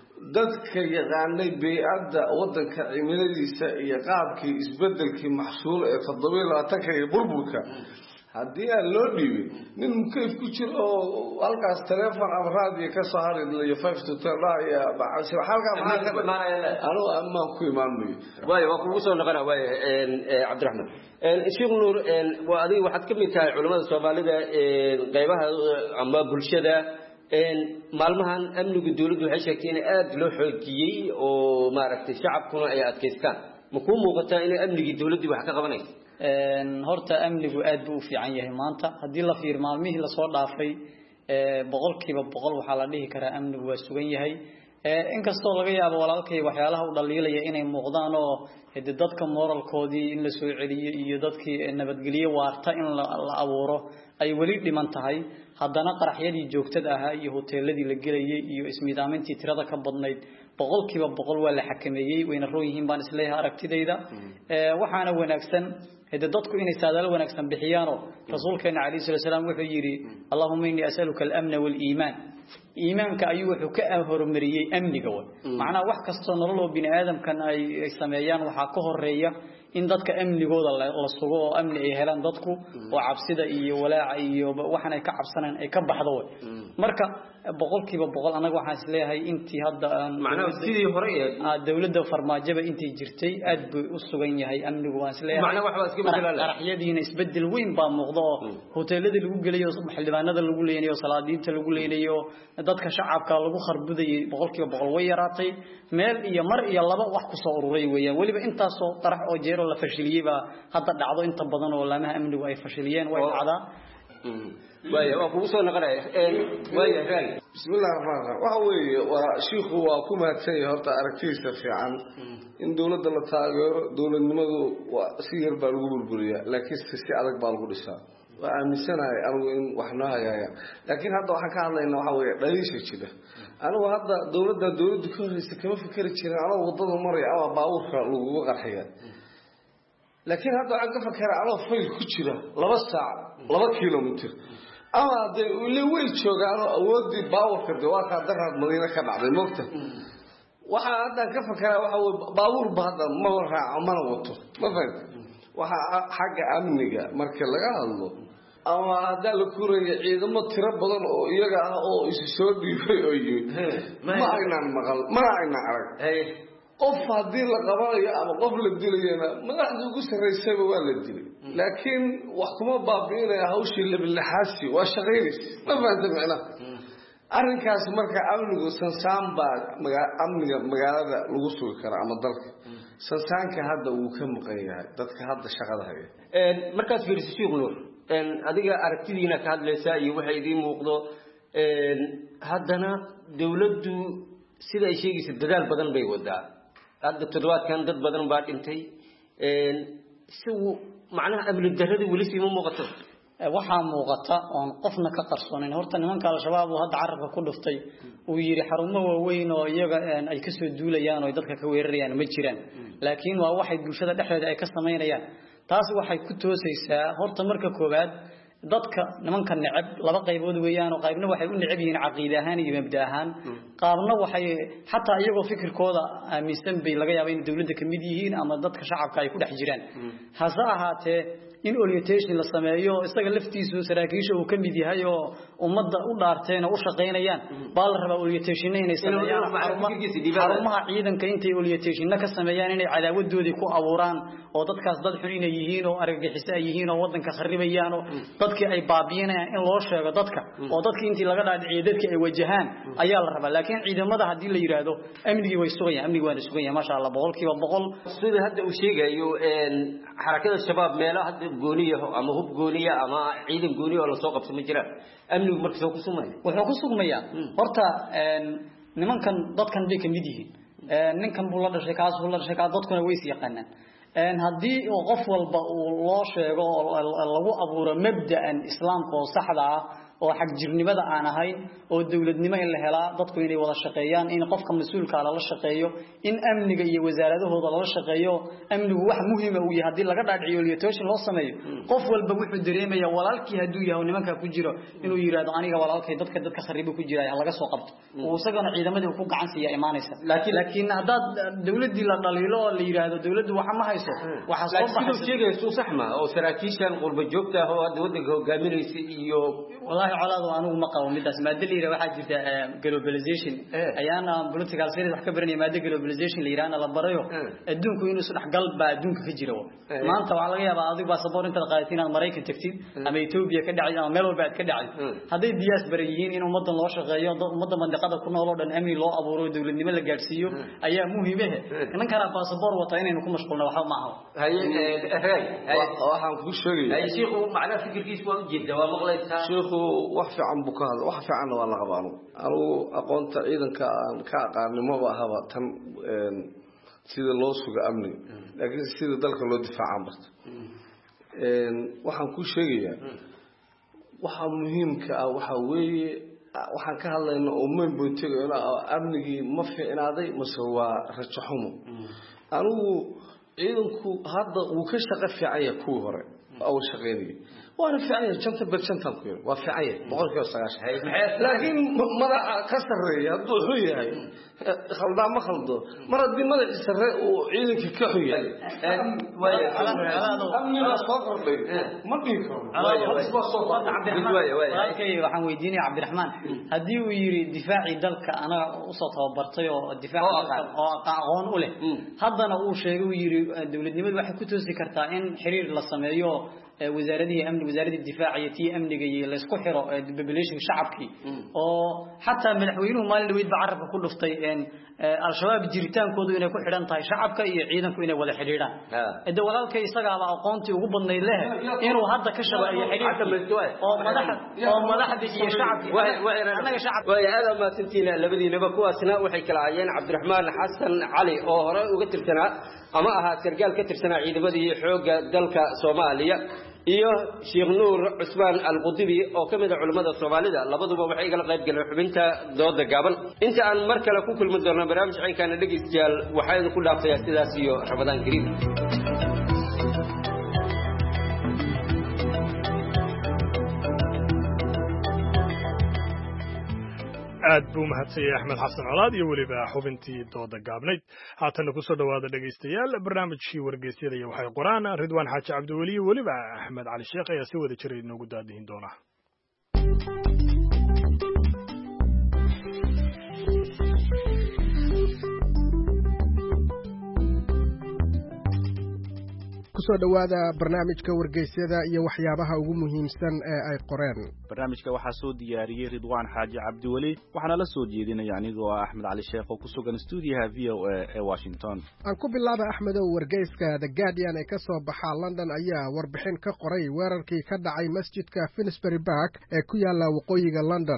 dadka yaqaanay bay'adda wadanka cimiladiisa iyo qaabkii isbedelkii maxsuul ee toddoba iyo labaatanka iyo burburka haddii aan loo dhiibin nin mukayf ku jiro oo halkaas telefoon ama raadiyo ka soo hadlayo five to ten ya bacashir halka maxaa ka anu ama ku imaanayo way waa kugu soo noqona way een Cabdiraxmaan een Sheekh Nuur een waa adiga waxaad ka mid tahay culimada Soomaalida een qaybaha ama bulshada een maalmahan amniga dawladdu waxay sheegtay in aad loo xoojiyay oo maaragtay shacabkuna ay adkeystaan ma ku muuqataa in amniga dawladdu wax ka qabanayso een horta amnigu aad buu u fiican yahay maanta hadii la fiir maalmihii la soo dhaafay ee boqolkiiba boqol waxa la dhihi karaa amnigu waa sugan yahay ee inkastoo laga yaabo walaalkay waxyaalaha u dhaliilaya inay muuqdaan oo dadka moralkoodii in la soo celiyo iyo dadkii nabadgeliyo waarta in la abuuro ay wali dhiman tahay haddana qaraxyadii joogtada ahaa iyo hoteeladii la gelayay iyo ismiidaamintii tirada ka badnayd boqolkiiba boqol waa la xakameeyay wayna roo yihiin baan isleeyahay aragtidayda ee waxaana wanaagsan هذا ضدك إني سادة لو نكسن بحيانه رسولك عليه الصلاة والسلام وحيري اللهم إني أسألك الأمن والإيمان إيمان كأيوه كأهر مريء أمن جوا معنا واحد كستان الله بين آدم كان أي سمايان وحقه الرية إن ضدك أمن جوا الله الصقوع أمن إهلان ضدكو وعبسده إيه ولا إيه وحنا كعبسنا يكبح ضوء مركا بقول كي بقول أنا جوا حاسس ليه هاي أنتي هذا معنا سيدي هرية الدولة فرماجة أنتي جرتي أد الصقين هاي أمن جوا حاسس ليه معنا واحد راح يدين يسبدل وين بام مقضاء هوتيلات اللي يقول لي يصبح اللبانات اللي يقول لي وصلادين اللي يقول لي ضدك شعب كان لو خربدي بقول كي بقول ويراتي مال يا مر يا لبا wax ku soo ururay weeyaan waliba intaas oo tarax oo jeero la fashiliyay hadda dhacdo inta badan oo laamaha amnigu ay fashiliyeen way dhacdaa way waa kugu soo noqonay ee way raali bismillaahir rahmaanir rahiim waxa weeye waa sheekhu waa ku mahadsan yahay horta aragtiisa fiican in dawladda la taageero dawladnimadu waa si yar baa lagu burburiyaa laakiin si adag baa lagu dhisaa waa aaminsanahay anigu in wax noo hagaaya laakiin hadda waxaan ka hadlaynaa waxa weeye dhaliisha jira anigu hadda dawladda dawladdu ka horeysa kama fikri jirin anigu wadada maray ama baabuurka lagu qarxiya laakiin hadda waxaan ka fikiraa anigu fayl ku jira laba saac laba kiiloomitir ama de weli way joogaan awoodii baabuurka dawaalka daraad madiina ka dhacday moogta waxa hadda ka fikiraa waxa weeye baabuur baada ma raaco mana wato ma fahamtay waxa xagga amniga marka laga hadlo ama hadda la kuuraya ciidamo tiro badan oo iyaga ah oo isu soo dhiibay oo yimid ma aynaan maqal ma aynaan arag qof hadii la qabanayo ama qof la dilayna madaxdu ugu sareysay waa la dilay laakiin wax kuma baabiinaya hawshii la bilaxaasi waa shaqeynaysa ma fahamtay macna arrinkaas marka amnigu sansaan baa amniga magaalada lagu sugi kara ama dalka sansaanka hadda uu ka maqan yahay dadka hadda shaqada haya een markaas fiiriso Sheekh Nuur een adiga aragtidiina ka hadlaysa iyo waxa idin muuqdo een haddana dawladdu sida ay sheegayso dadaal badan bay wadaa hadda toddobaadkan dad badan baa dhintay een si macnaha amni darrada wali si ma muuqato waxaa muuqata oon qofna ka qarsoonayn horta nimanka al-shabaab oo hadda carabka ku dhuftay uu yiri xarumo waaweyn oo iyaga ay ka soo duulayaan oo dadka ka weerarayaan ma jiraan laakiin waa waxay bulshada dhexdeeda ay ka sameynayaan taas waxay ku toosaysaa horta marka koobaad dadka nimanka necab laba qaybood weeyaan oo qaybna waxay u necab yihiin caqiide ahaan iyo mabda ahaan qaabna waxay xataa iyagoo fikirkooda aaminsan bay laga yaabaa in dawladda ka mid yihiin ama dadka shacabka ay ku dhex jiraan hase ahaatee in orientation la sameeyo isaga laftiisu saraakiisha uu kamid yahay oo ummadda u dhaarteen oo u shaqeynayaan baa la rabaa orientation inay sameeyaan xarumaha ciidanka intay orientation ka sameeyaan inay cadaawadoodii ku abuuraan oo dadkaas dad xun inay yihiin oo argagixis ay yihiin oo wadanka kharibayaan oo dadkii ay baabiinayaan in loo sheego dadka oo dadkii intii laga dhaadhiciyo dadkii ay wajahaan ayaa la rabaa laakiin ciidamada hadii la yiraahdo amnigi way sugayaan amnigi waa sugayaan ma sha Allah boqolkiiba boqol sida hadda uu sheegayo een xarakada shabaab meelaha gooniyo ama hub gooniyo ama ciidan gooniyo la soo qabsan ma jiraan amnigu markii soo ku sumay wuxuu ku sugmayaa horta een nimankan dadkan bay kamid yihiin een ninkan buu la dhashay kaas buu la dhashay kaas dadkuna way is yaqaanaan een hadii oo qof walba uu loo sheego lagu abuuro mabda'an islaamka oo saxda ah oo xaq jirnimada aan ahayn oo dawladnimo in la helaa dadku inay wada shaqeeyaan in qofka mas'uulka ah la shaqeeyo in amniga iyo wasaaradahooda la shaqeeyo amnigu wax muhiim ah uu yahay hadii laga dhaadhiciyo liitooshin loo sameeyo qof walba wuxuu dareemayaa walaalkii haduu yahay nimanka ku jiro inuu yiraahdo aniga walaalkay dadka dadka kharibo ku jira laga soo qabto oo isagana ciidamadii ku gacan siiya imaanaysa laakiin laakiin hadaad dawladii la dhaliilo la yiraahdo dawladdu waxa ma hayso waxa soo baxay sheegayso sax ma oo saraakiishan qurba joogta ah oo wadanka hogaaminaysa iyo colaad oo anigu ma qabo midaas maadaliira waxa jirta globalization ayaana political science wax ka baranay maadada globalization la yiraahdo la barayo adduunku inuu saddex galba adduunka ka jiro maanta waxa laga yaabaa adiga passport inta qaadatin aad Mareykan tagtid ama Ethiopia ka dhacay ama meel walba aad ka dhacay haday diyaas barayihiin in ummadan loo shaqeeyo ummadda mandaqada ku nool oo dhan amni loo abuuro dawladnimo la gaarsiiyo ayaa muhiim ah inan kana passport wata inaynu ku mashquulno waxa ma aha hay waxaan ku sheegay ay sheekhu macna fikirkiisu waa u jeedaa waa maqlaysaa sheekhu wax fiican buu ka hadlay wax fiican waa la qabaano anigu aqoonta ciidanka aan ka aqaanimo ba haba tan een sida loo sugo amni laakiin sida dalka loo difaacan barto een waxaan ku sheegayaa waxa muhiimka ah waxa weeye waxaan ka hadlaynaa oo main boontiga amnigi ma fiicnaaday mase waa rajo xumo anigu ciidanku hadda uu ka shaqo fiican yahay kuwa hore oo shaqeynaya وانا فعليا جنت برشنت كوير وفعليا بقول كيف سقاش لكن مرة كسر يضو حوي هاي خلدا ما خلده مرة دي مرة كسر وعينك كحوي ويا على أمني لا صفر لي ما بيكون ويا waxaan weydiinay Cabdiraxmaan hadii uu yiri difaaci dalka ana u soo tababartay oo difaac oo aqoon u leh haddana uu sheegay uu yiri dawladnimadu waxay ku toosi kartaa in xiriir la sameeyo wasaaradii amni wasaaradii difaaciga tii amniga iyo la isku xiro population shacabki oo hatta madaxweynuhu maalin weyd bacarabka ku dhuftay in al-shabaab jiritaankoodu inay ku xidhan tahay shacabka iyo ciidanku inay wada xiriiraan ee walaalkay isaga aba aqoontii ugu badnayd leh inuu hadda ka shaqeeyo xiriirka oo madaxda oo madaxda iyo shacabka anaga shacab way aad ma tintina labadiinaba kuwaasna waxay kala caayeen Cabdiraxmaan Xasan Cali oo hore uga tirsanaa ama ahaa sargaal ka tirsanaa ciidamadii xooga dalka Soomaaliya iyo Sheekh Nuur Cusmaan Al-Qudibi oo kamid ah culimada Soomaalida labaduba waxay igala qayb galeen xubinta dooda gaaban inta aan mar kale ku kulmi doono barnaamij caynkan dhageystayaal waxaan ku dhaafayaa sidaas iyo Ramadaan Kariim aad buu mahadsanyahay Axmed Xasan Colaad iyo waliba xubintii dooda gaabnayd haatan ku soo dhawaada dhageystayaal barnaamijkii wargeysyada iyo waxay qoraan Ridwaan Xaaji Cabdiwali iyo waliba Axmed Cali Sheekh ayaa si wada jiray inoogu daadihin doona kusoo dhawaada barnaamijka wargeysyada iyo waxyaabaha ugu muhiimsan ee ay qoreen barnaamijka waxaa soo diyaariyey Ridwaan Xaaji Cabdiwali waxaana la soo jeedinaya anigoo ah Axmed Cali Sheekh oo ku sugan stuudiyaha V O A ee Washington aan ku bilaaba Axmedow wargeyska The Guardian ee ka soo baxa London ayaa warbixin ka qoray weerarkii ka dhacay masjidka Finsbury Park ee ku yaala waqooyiga London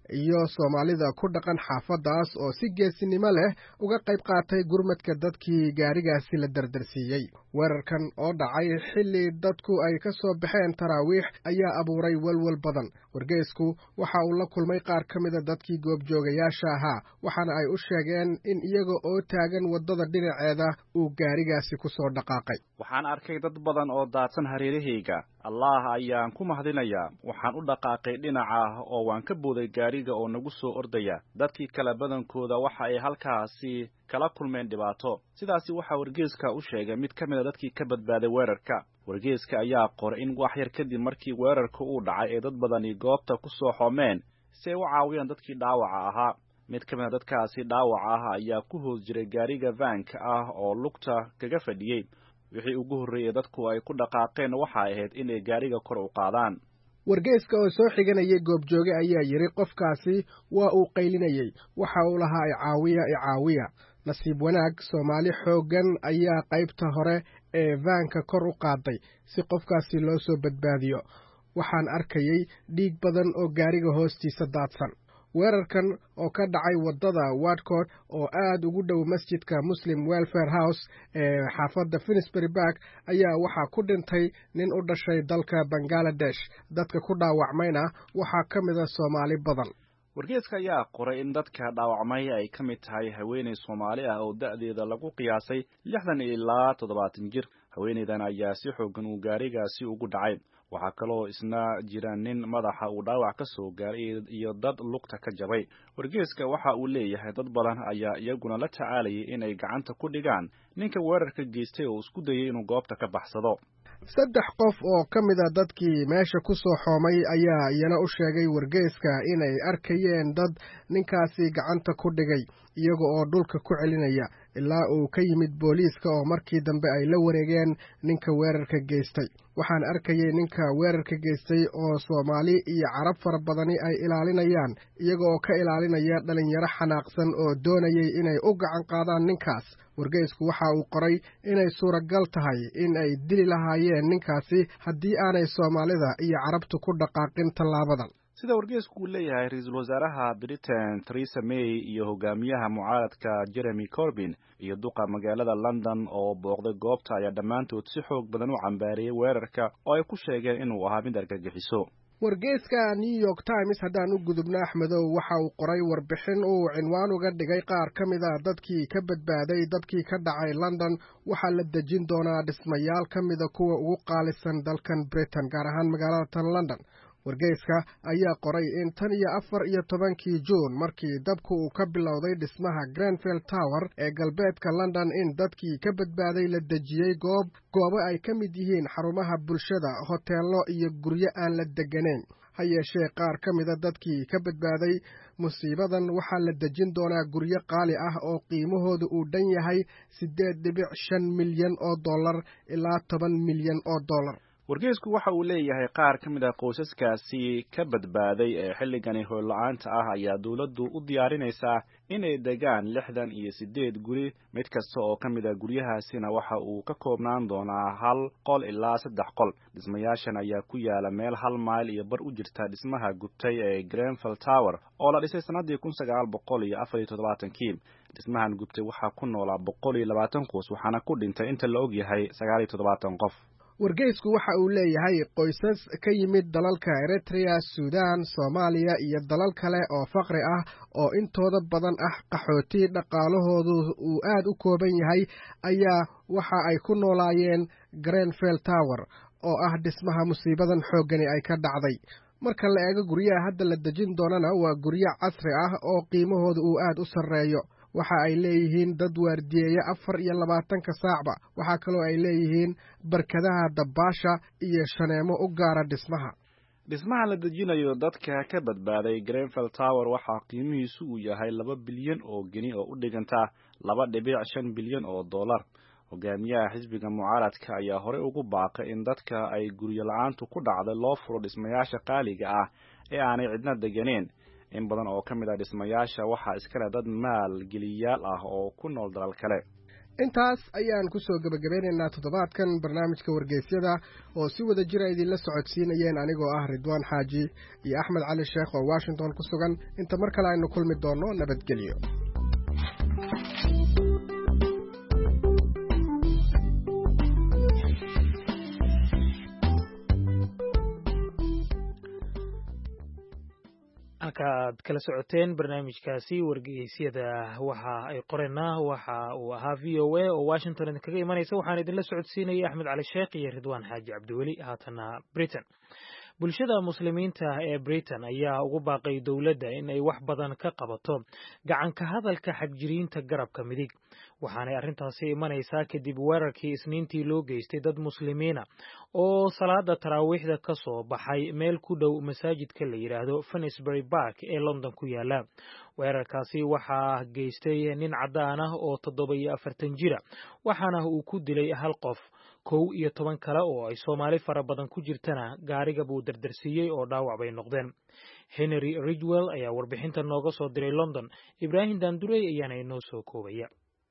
iyo soomaalida ku dhaqan xaafaddaas oo si geesinimo leh uga qayb qaatay gurmadka dadkii gaarigaasi la dardarsiiyey weerarkan oo dhacay xilli dadku ay ka soo baxeen taraawiix ayaa abuuray walwal badan wargeysku waxa uu la kulmay qaar ka mida dadkii goobjoogayaasha ahaa waxaana ay u sheegeen in iyaga oo taagan waddada dhinaceeda uu gaarigaasi ku soo dhaqaaqay waxaan arkay dad badan oo daadsan hareerahayga allah ayaan ku mahadinayaa waxaan u dhaqaaqay dhinaca oo waan ka booday gaariga oo nagu soo ordaya dadkii kale badankooda waxa ay halkaasi kala kulmeen dhibaato sidaasi waxaa wargeeska u sheegay mid ka mida dadkii ka badbaaday weerarka wargeeska ayaa qoray in wax yar kadib markii weerarka uu dhacay ee dad badani goobta ku soo xoomeen si ay u caawiyaan dadkii dhaawaca ahaa mid ka mida dadkaasi dhaawaca ah ayaa ku hoos jiray gaariga vaanka ah oo lugta kaga fadhiyey wixii ugu horreeyey dadku ay ku dhaqaaqeen waxa ahayd inay gaariga kor u qaadaan wargeyska oo soo xiganayay goobjooge ayaa yidhi qofkaasi waa uu qaylinayey waxa uu lahaa icaawiya icaawiya nasiib wanaag soomaali xooggan ayaa qaybta hore ee vaanka kor u qaaday si qofkaasi loo soo badbaadiyo waxaan arkayey dhiig badan oo gaariga hoostiisa daadsan weerarkan oo ka dhacay waddada Watford oo aad ugu dhow masjidka Muslim Welfare House ee xaafadda Finsbury Park ayaa waxaa ku dhintay nin u dhashay dalka Bangladesh dadka ku dhaawacmayna waxaa ka mid ah Soomaali badan wargeeska ayaa qoray in dadka dhaawacmay ay ka mid tahay haweeney Soomaali ah oo da'deeda lagu qiyaasay lixdan ilaa toddobaatan jir haweeneydan ayaa si xooggan u gaarigaasi ugu dhacay waxaa kaloo isna jira nin madaxa uu dhaawac ka soo gaaray iyo dad lugta ka jabay wargeeska waxa uu leeyahay dad badan ayaa iyaguna la tacaalayay inay gacanta ku dhigaan ninka weerarka geystay oo isku dayay inuu goobta ka baxsado saddex qof oo ka mid a dadkii meesha ku soo xoomay ayaa iyana u sheegay wargeyska inay arkayeen dad ninkaasi gacanta ku dhigay iyaga oo dhulka ku celinaya ilaa uu ka yimid booliiska oo markii dambe ay la wareegeen ninka weerarka geystay waxaan arkayay ninka weerarka geystay oo Soomaali iyo Carab fara badani ay ilaalinayaan iyaga oo ka ilaalinaya dhalinyaro xanaaqsan oo doonayay inay u gacan qaadaan ninkaas wargeysku waxa uu qoray inay suuragal tahay in ay dili lahaayeen ninkaasi haddii aanay Soomaalida iyo Carabtu ku dhaqaaqin tallaabadan sida wargeysku uu leeyahay ra'iisul wasaaraha Britain Theresa May iyo hogaamiyaha mucaaradka Jeremy Corbyn iyo duqa magaalada London oo booqday goobta ayaa dhammaantood si xoog badan u cambaariyay weerarka oo ay ku sheegeen inuu ahaa mid argagixiso wargeyska New York Times haddaan u gudubno Axmedow waxa uu qoray warbixin uu cinwaan uga dhigay qaar ka mid ah dadkii ka badbaaday dadkii ka dhacay London waxaa la dejin doonaa dhismayaal ka mid ah kuwa ugu qaalisan dalkan Britain gaar ahaan magaalada London wargeyska ayaa qoray in tan iyo afar iyo tobankii Juun markii dabku uu ka bilowday dhismaha Grenfell Tower ee galbeedka London in dadkii ka badbaaday la dejiyey goob goobo ay ka mid yihiin xarumaha bulshada hoteelo iyo guryo aan la deganeyn ha yeeshee qaar ka mid a dadkii ka badbaaday musiibadan waxaa la dejin doonaa guryo qaali ah oo qiimahoodu uu dhan yahay siddeed dhibic shan milyan oo dollar ilaa toban milyan oo dollar wargeysku waxa uu leeyahay qaar ka mid ah qoysaskaasi ka badbaaday ee xilligani hool la'aanta ah ayaa dawladdu u diyaarinaysaa inay degaan lixdan iyo siddeed guri mid kasta oo ka mid ah guryahaasina waxa uu ka koobnaan doonaa hal qol ilaa saddex qol dhismayaashan ayaa ku yaala meel hal mayl iyo bar u jirta dhismaha gubtay ee Grenfell Tower oo la dhisay sanadii kun sagaal boqol iyo afar iyo toddobaatankii dhismahan gubtay waxaa ku noolaa boqol iyo labaatan qoys waxaana ku dhintay inta la og yahay sagaal iyo toddobaatan qof wargeysku waxa uu leeyahay qoysas ka yimid dalalka Eritrea, Suudaan, Soomaaliya iyo dalal kale oo faqri ah oo intooda badan ah qaxooti dhaqaalahoodu uu aad u kooban yahay ayaa waxa ay ku noolaayeen Grenfell Tower oo ah dhismaha musiibadan xooggani ay ka dhacday marka la eego guryaha hadda la dejin doonana waa guryo casri ah oo qiimahoodu uu aad u sarreeyo waxa ay leeyihiin dad waardiyeeya afar iyo labaatanka saacba waxaa kaloo ay leeyihiin barkadaha dabaasha iyo shaneemo u gaara dhismaha dhismaha la dejinayo dadka ka badbaaday Grenfell Tower waxaa qiimihiisu uu yahay laba bilyan oo geni oo u dhiganta laba dhibic shan bilyan oo dollar hogaamiyaha xisbiga mucaaradka ayaa horey ugu baaqay in dadka ay guryo la'aantu ku dhacday loo furo dhismayaasha qaaliga ah ee aanay cidna deganeen in badan oo ka mid ah dhismayaasha waxaa iskale dad maalgeliyaal ah oo ku nool dalal kale intaas ayaan ku soo gabagabeynaynaa toddobaadkan barnaamijka wargeysyada oo si wada jira idinla socodsiinayeen anigoo ah ridwaan xaaji iyo axmed cali sheekh oo washington ku sugan inta mar kale aynu kulmi doonno nabadgelyo. halkaad kala socoteen barnaamijkaasi wargeysyada waxa ay qoreenaa waxa uu ahaa v o a oo washington idinkaga imanaysa waxaan idinla socodsiinayay axmed cali sheekh iyo ridwaan xaaji cabdiweli haatana britain. bulshada muslimiinta ee britain ayaa ugu baaqay dowladda in ay wax badan ka qabato gacanka hadalka xagjiriinta garabka midig waxaanay arrintaasi imanaysaa kadib weerarkii isniintii loo geystay dad muslimiina oo salaada taraawiixda ka soo baxay meel ku dhow masaajidka la yidhaahdo Finsbury Park ee London ku yaala. weerarkaasi waxaa geystay nin caddaan ah oo toddoba iyo afartan jira waxaana uu ku dilay hal qof kow iyo toban kale oo ay Soomaali fara badan ku jirtana gaariga buu dardarsiiyey oo dhaawac bay noqdeen. Henry Ridgwell ayaa warbixinta nooga soo diray London. Ibrahim Dandurey ayaana inoo soo koobaya.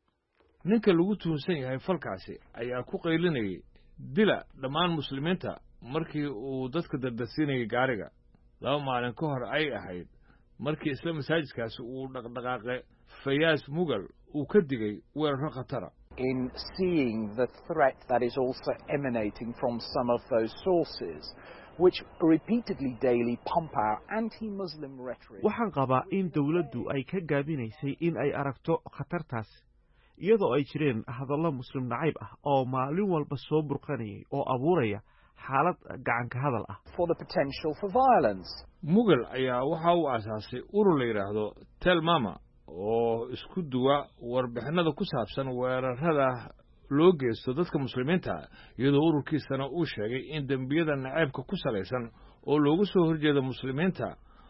ninka lagu tuunsan yahay falkaasi ayaa ku qaylinayay dila dhammaan muslimiinta markii uu dadka dardarsiinayay gaariga. laba maalin ka hor ay ahayd markii isla masaajidkaasi uu dhaqdhaqaaqay Fayaaz Mughal uu ka digay weeraro khatara. In seeing the threat that is also emanating from some of those sources which repeatedly daily pump out anti-Muslim rhetoric. waxaan qabaa in dawladdu ay ka gaabinaysay in ay aragto khatartaas iyadoo ay jireen hadallo muslim nacayb ah oo maalin walba soo burqanayay oo abuuraya xaalad gacanka hadal ah. For the potential for violence. Mughal ayaa waxa uu aasaasay urur la yiraahdo Tell Mama oo isku duwa warbixinada ku saabsan weerarada loo geysto dadka muslimiinta iyadoo ururkiisana uu sheegay in dambiyada nacaybka ku salaysan oo loogu soo horjeedo muslimiinta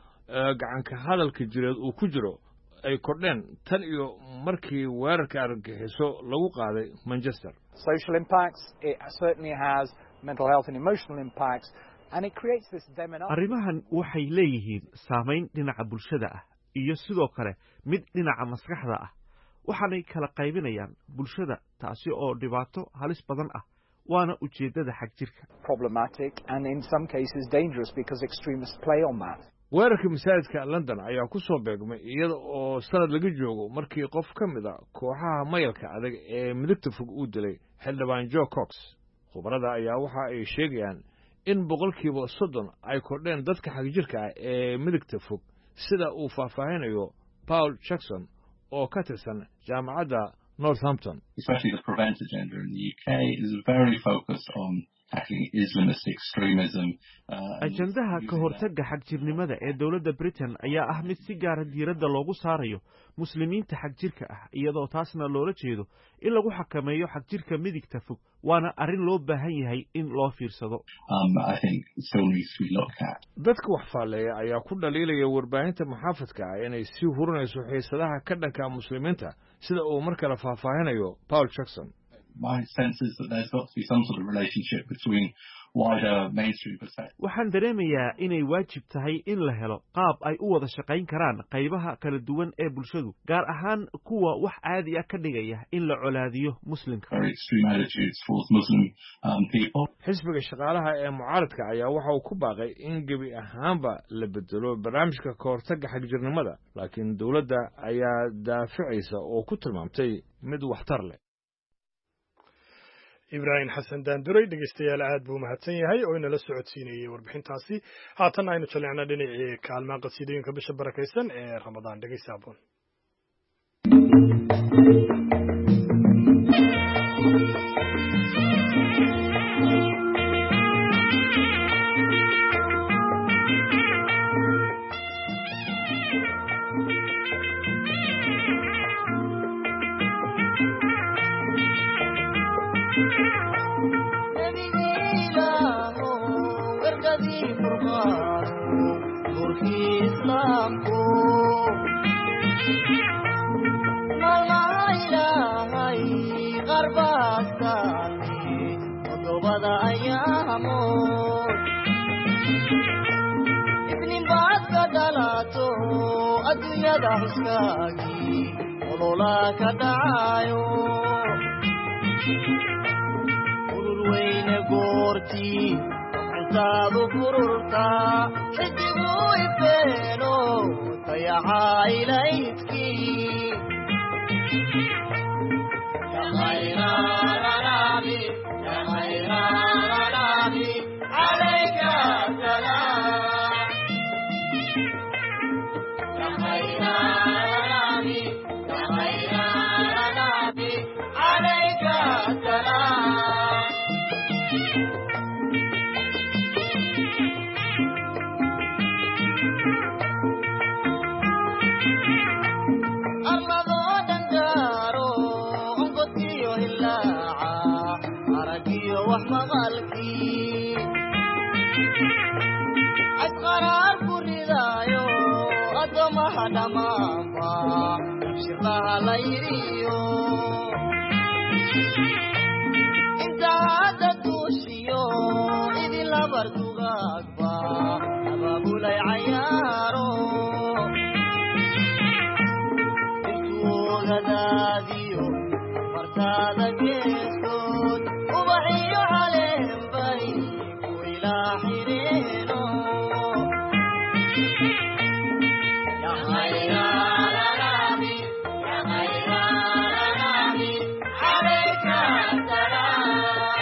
gacanka hadalka jireed uu ku jiro ay kordheen tan iyo markii weerarka argagixiso lagu qaaday Manchester. Social impacts, it certainly has mental health and emotional impacts, and it creates this dynamic. arrimahan waxay leeyihiin saameyn dhinaca bulshada ah iyo sidoo kale mid dhinaca maskaxda ah waxaanay kala qaybinayaan bulshada taasi oo dhibaato halis badan ah waana ujeedada xag jirka. Problematic and in some cases dangerous because extremists play on that. weerarka masaajidka London ayaa ku soo beegmay iyada oo sanad laga joogo markii qof ka mid ah kooxaha mayalka adag ee midigta fog uu dilay xildhibaan Joe Cox. khubarada ayaa waxa ay sheegayaan in boqolkiiba soddon ay kordheen dadka xag jirka ah ee midigta fog sida uu faahfaahinayo Paul Jackson oo ka tirsan jaamacadda Northampton. Especially the Prevent agenda in the U K is very focused on tackling Islamist extremism. ajandaha ka hortagga xagjirnimada ee dowladda Britain ayaa ah mid si gaar ah diiradda loogu saarayo muslimiinta xagjirka ah iyadoo taasna loola jeedo in lagu xakameeyo xagjirka midigta fog waana arrin loo baahan yahay in loo fiirsado. Um, I think still needs to be looked at. dadka wax faaleeya ayaa ku dhaliilaya warbaahinta muxaafadka ah inay sii hurinayso xiisadaha ka dhanka muslimiinta sida uu mar kale faahfaahinayo Paul Jackson. My sense is that there's got to be some sort of relationship between wider mainstream perspective. waxaan dareemayaa inay waajib tahay in la helo qaab ay u wada shaqayn karaan qaybaha kala duwan ee bulshadu gaar ahaan kuwa wax caadi ah ka dhigaya in la colaadiyo muslimka. Very extreme attitudes towards Muslim um, people. xisbiga shaqaalaha ee mucaaradka ayaa waxa uu ku baaqay in gebi ahaanba la bedelo barnaamijka ka hortagga xagjirnimada laakiin dowladda ayaa daaficaysa oo ku tilmaamtay mid waxtar leh. ibraahim xasan daanduray dhegeystayaal aad buu mahadsan yahay oo inala socodsiinayay warbixintaasi haatan aynu jaleecna dhinacii kaalmaan qasiidooyinka bisha barakaysan ee ramadaan dhegeysta aboon. ibnin baad ka dhalato adduunyada xuskaagii ololaa ka dhacayo ururweyne goortii intaadu fururtaa xidigu ifeeno dayaxaa ilaydkii ya khayra rarabi ya khayra rarabi alayka salaam ya khayra rarabi ya khayra rarabi alayka salaam armadoo dhangaaro onkotiyo hilaaca aragiyo wax maqalkii asqaraar ku ridaayo addoommaha dhammaanba shirlaha la yidhiyo inta hadda duushiyo idin labardugaagba abaabulay cayaaro intuugadaadiyo fartaada geesood ubaxiyo caleenbay ku ilaa xireeno ya khayra rarabi ya khayra rarabi alayka salaam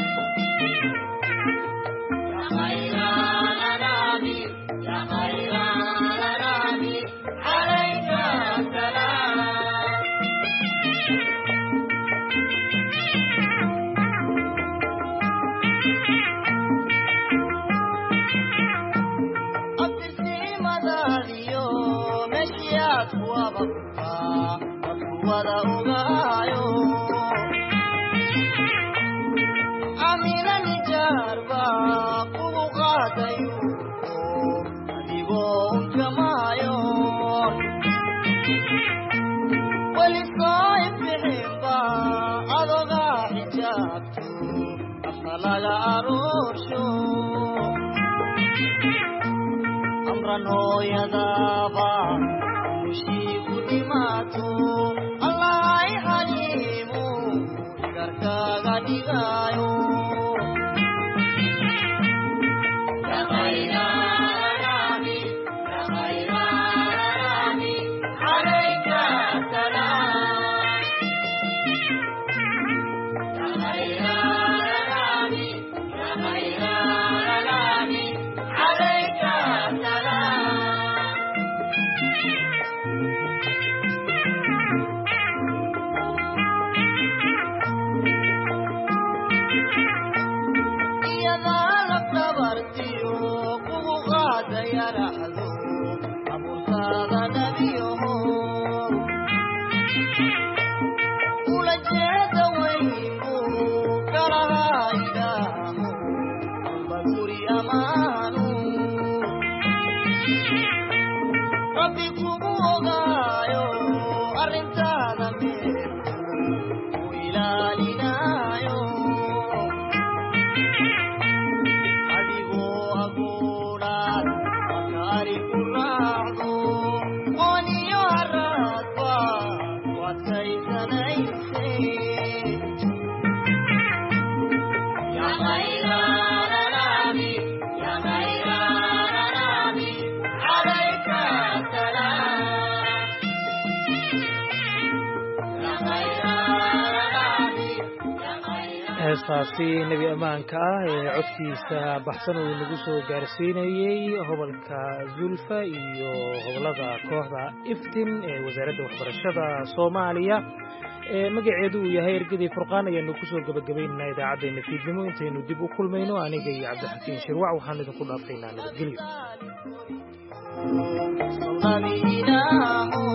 ya khayra rarabi ya khayra rarabi alayka salaam abtirsiimadaadiyo meeshiyaad kuwababkaa dadkuwada ogaayo amina nijaarba kugu qaadayuko adigoo unkamaayo weli soo ifixinba adogaa xijaabto afka laga aroorsho amran hooyadaaba mushii ku dhimaato allahay xaliimu garkaaga dhigaayo ya khayra rarabi ya khayra rarabi alayka salaam ya khayra rarabi ya khayra rarabi alayka salaam iyadaa lafdabartiyo kugu qaadaya raxdo abuurtaada dhabiyaho ula jeeda weynbu kalahaa ilaaho amba guri amaanu rabbi kugu ogaayo arrintaada meelku ku ilaalinaayo adigoo aguudhaad makaari ku raacdo ooniyo haraadba ku adkaysanayse ya khayra rarabi ya khayra rarabi alayka salaam ya khayra rarabi ya khayra heestaasi nebi ammaanka ah ee codkiisa baxsan uu nagu soo gaarsiinayey hobolka zulfa iyo hobolada kooxda iftin ee wasaaradda waxbarashada soomaaliya ee magaceedu uu yahay ergadii furqaan ayaanu kusoo gebagabaynaynaa idaacaddeenna fiidnimo intaynu dib u kulmayno aniga iyo cabdixakiin shirwac waxaan idinku dhaafaynaa nabadgelyo صلى الله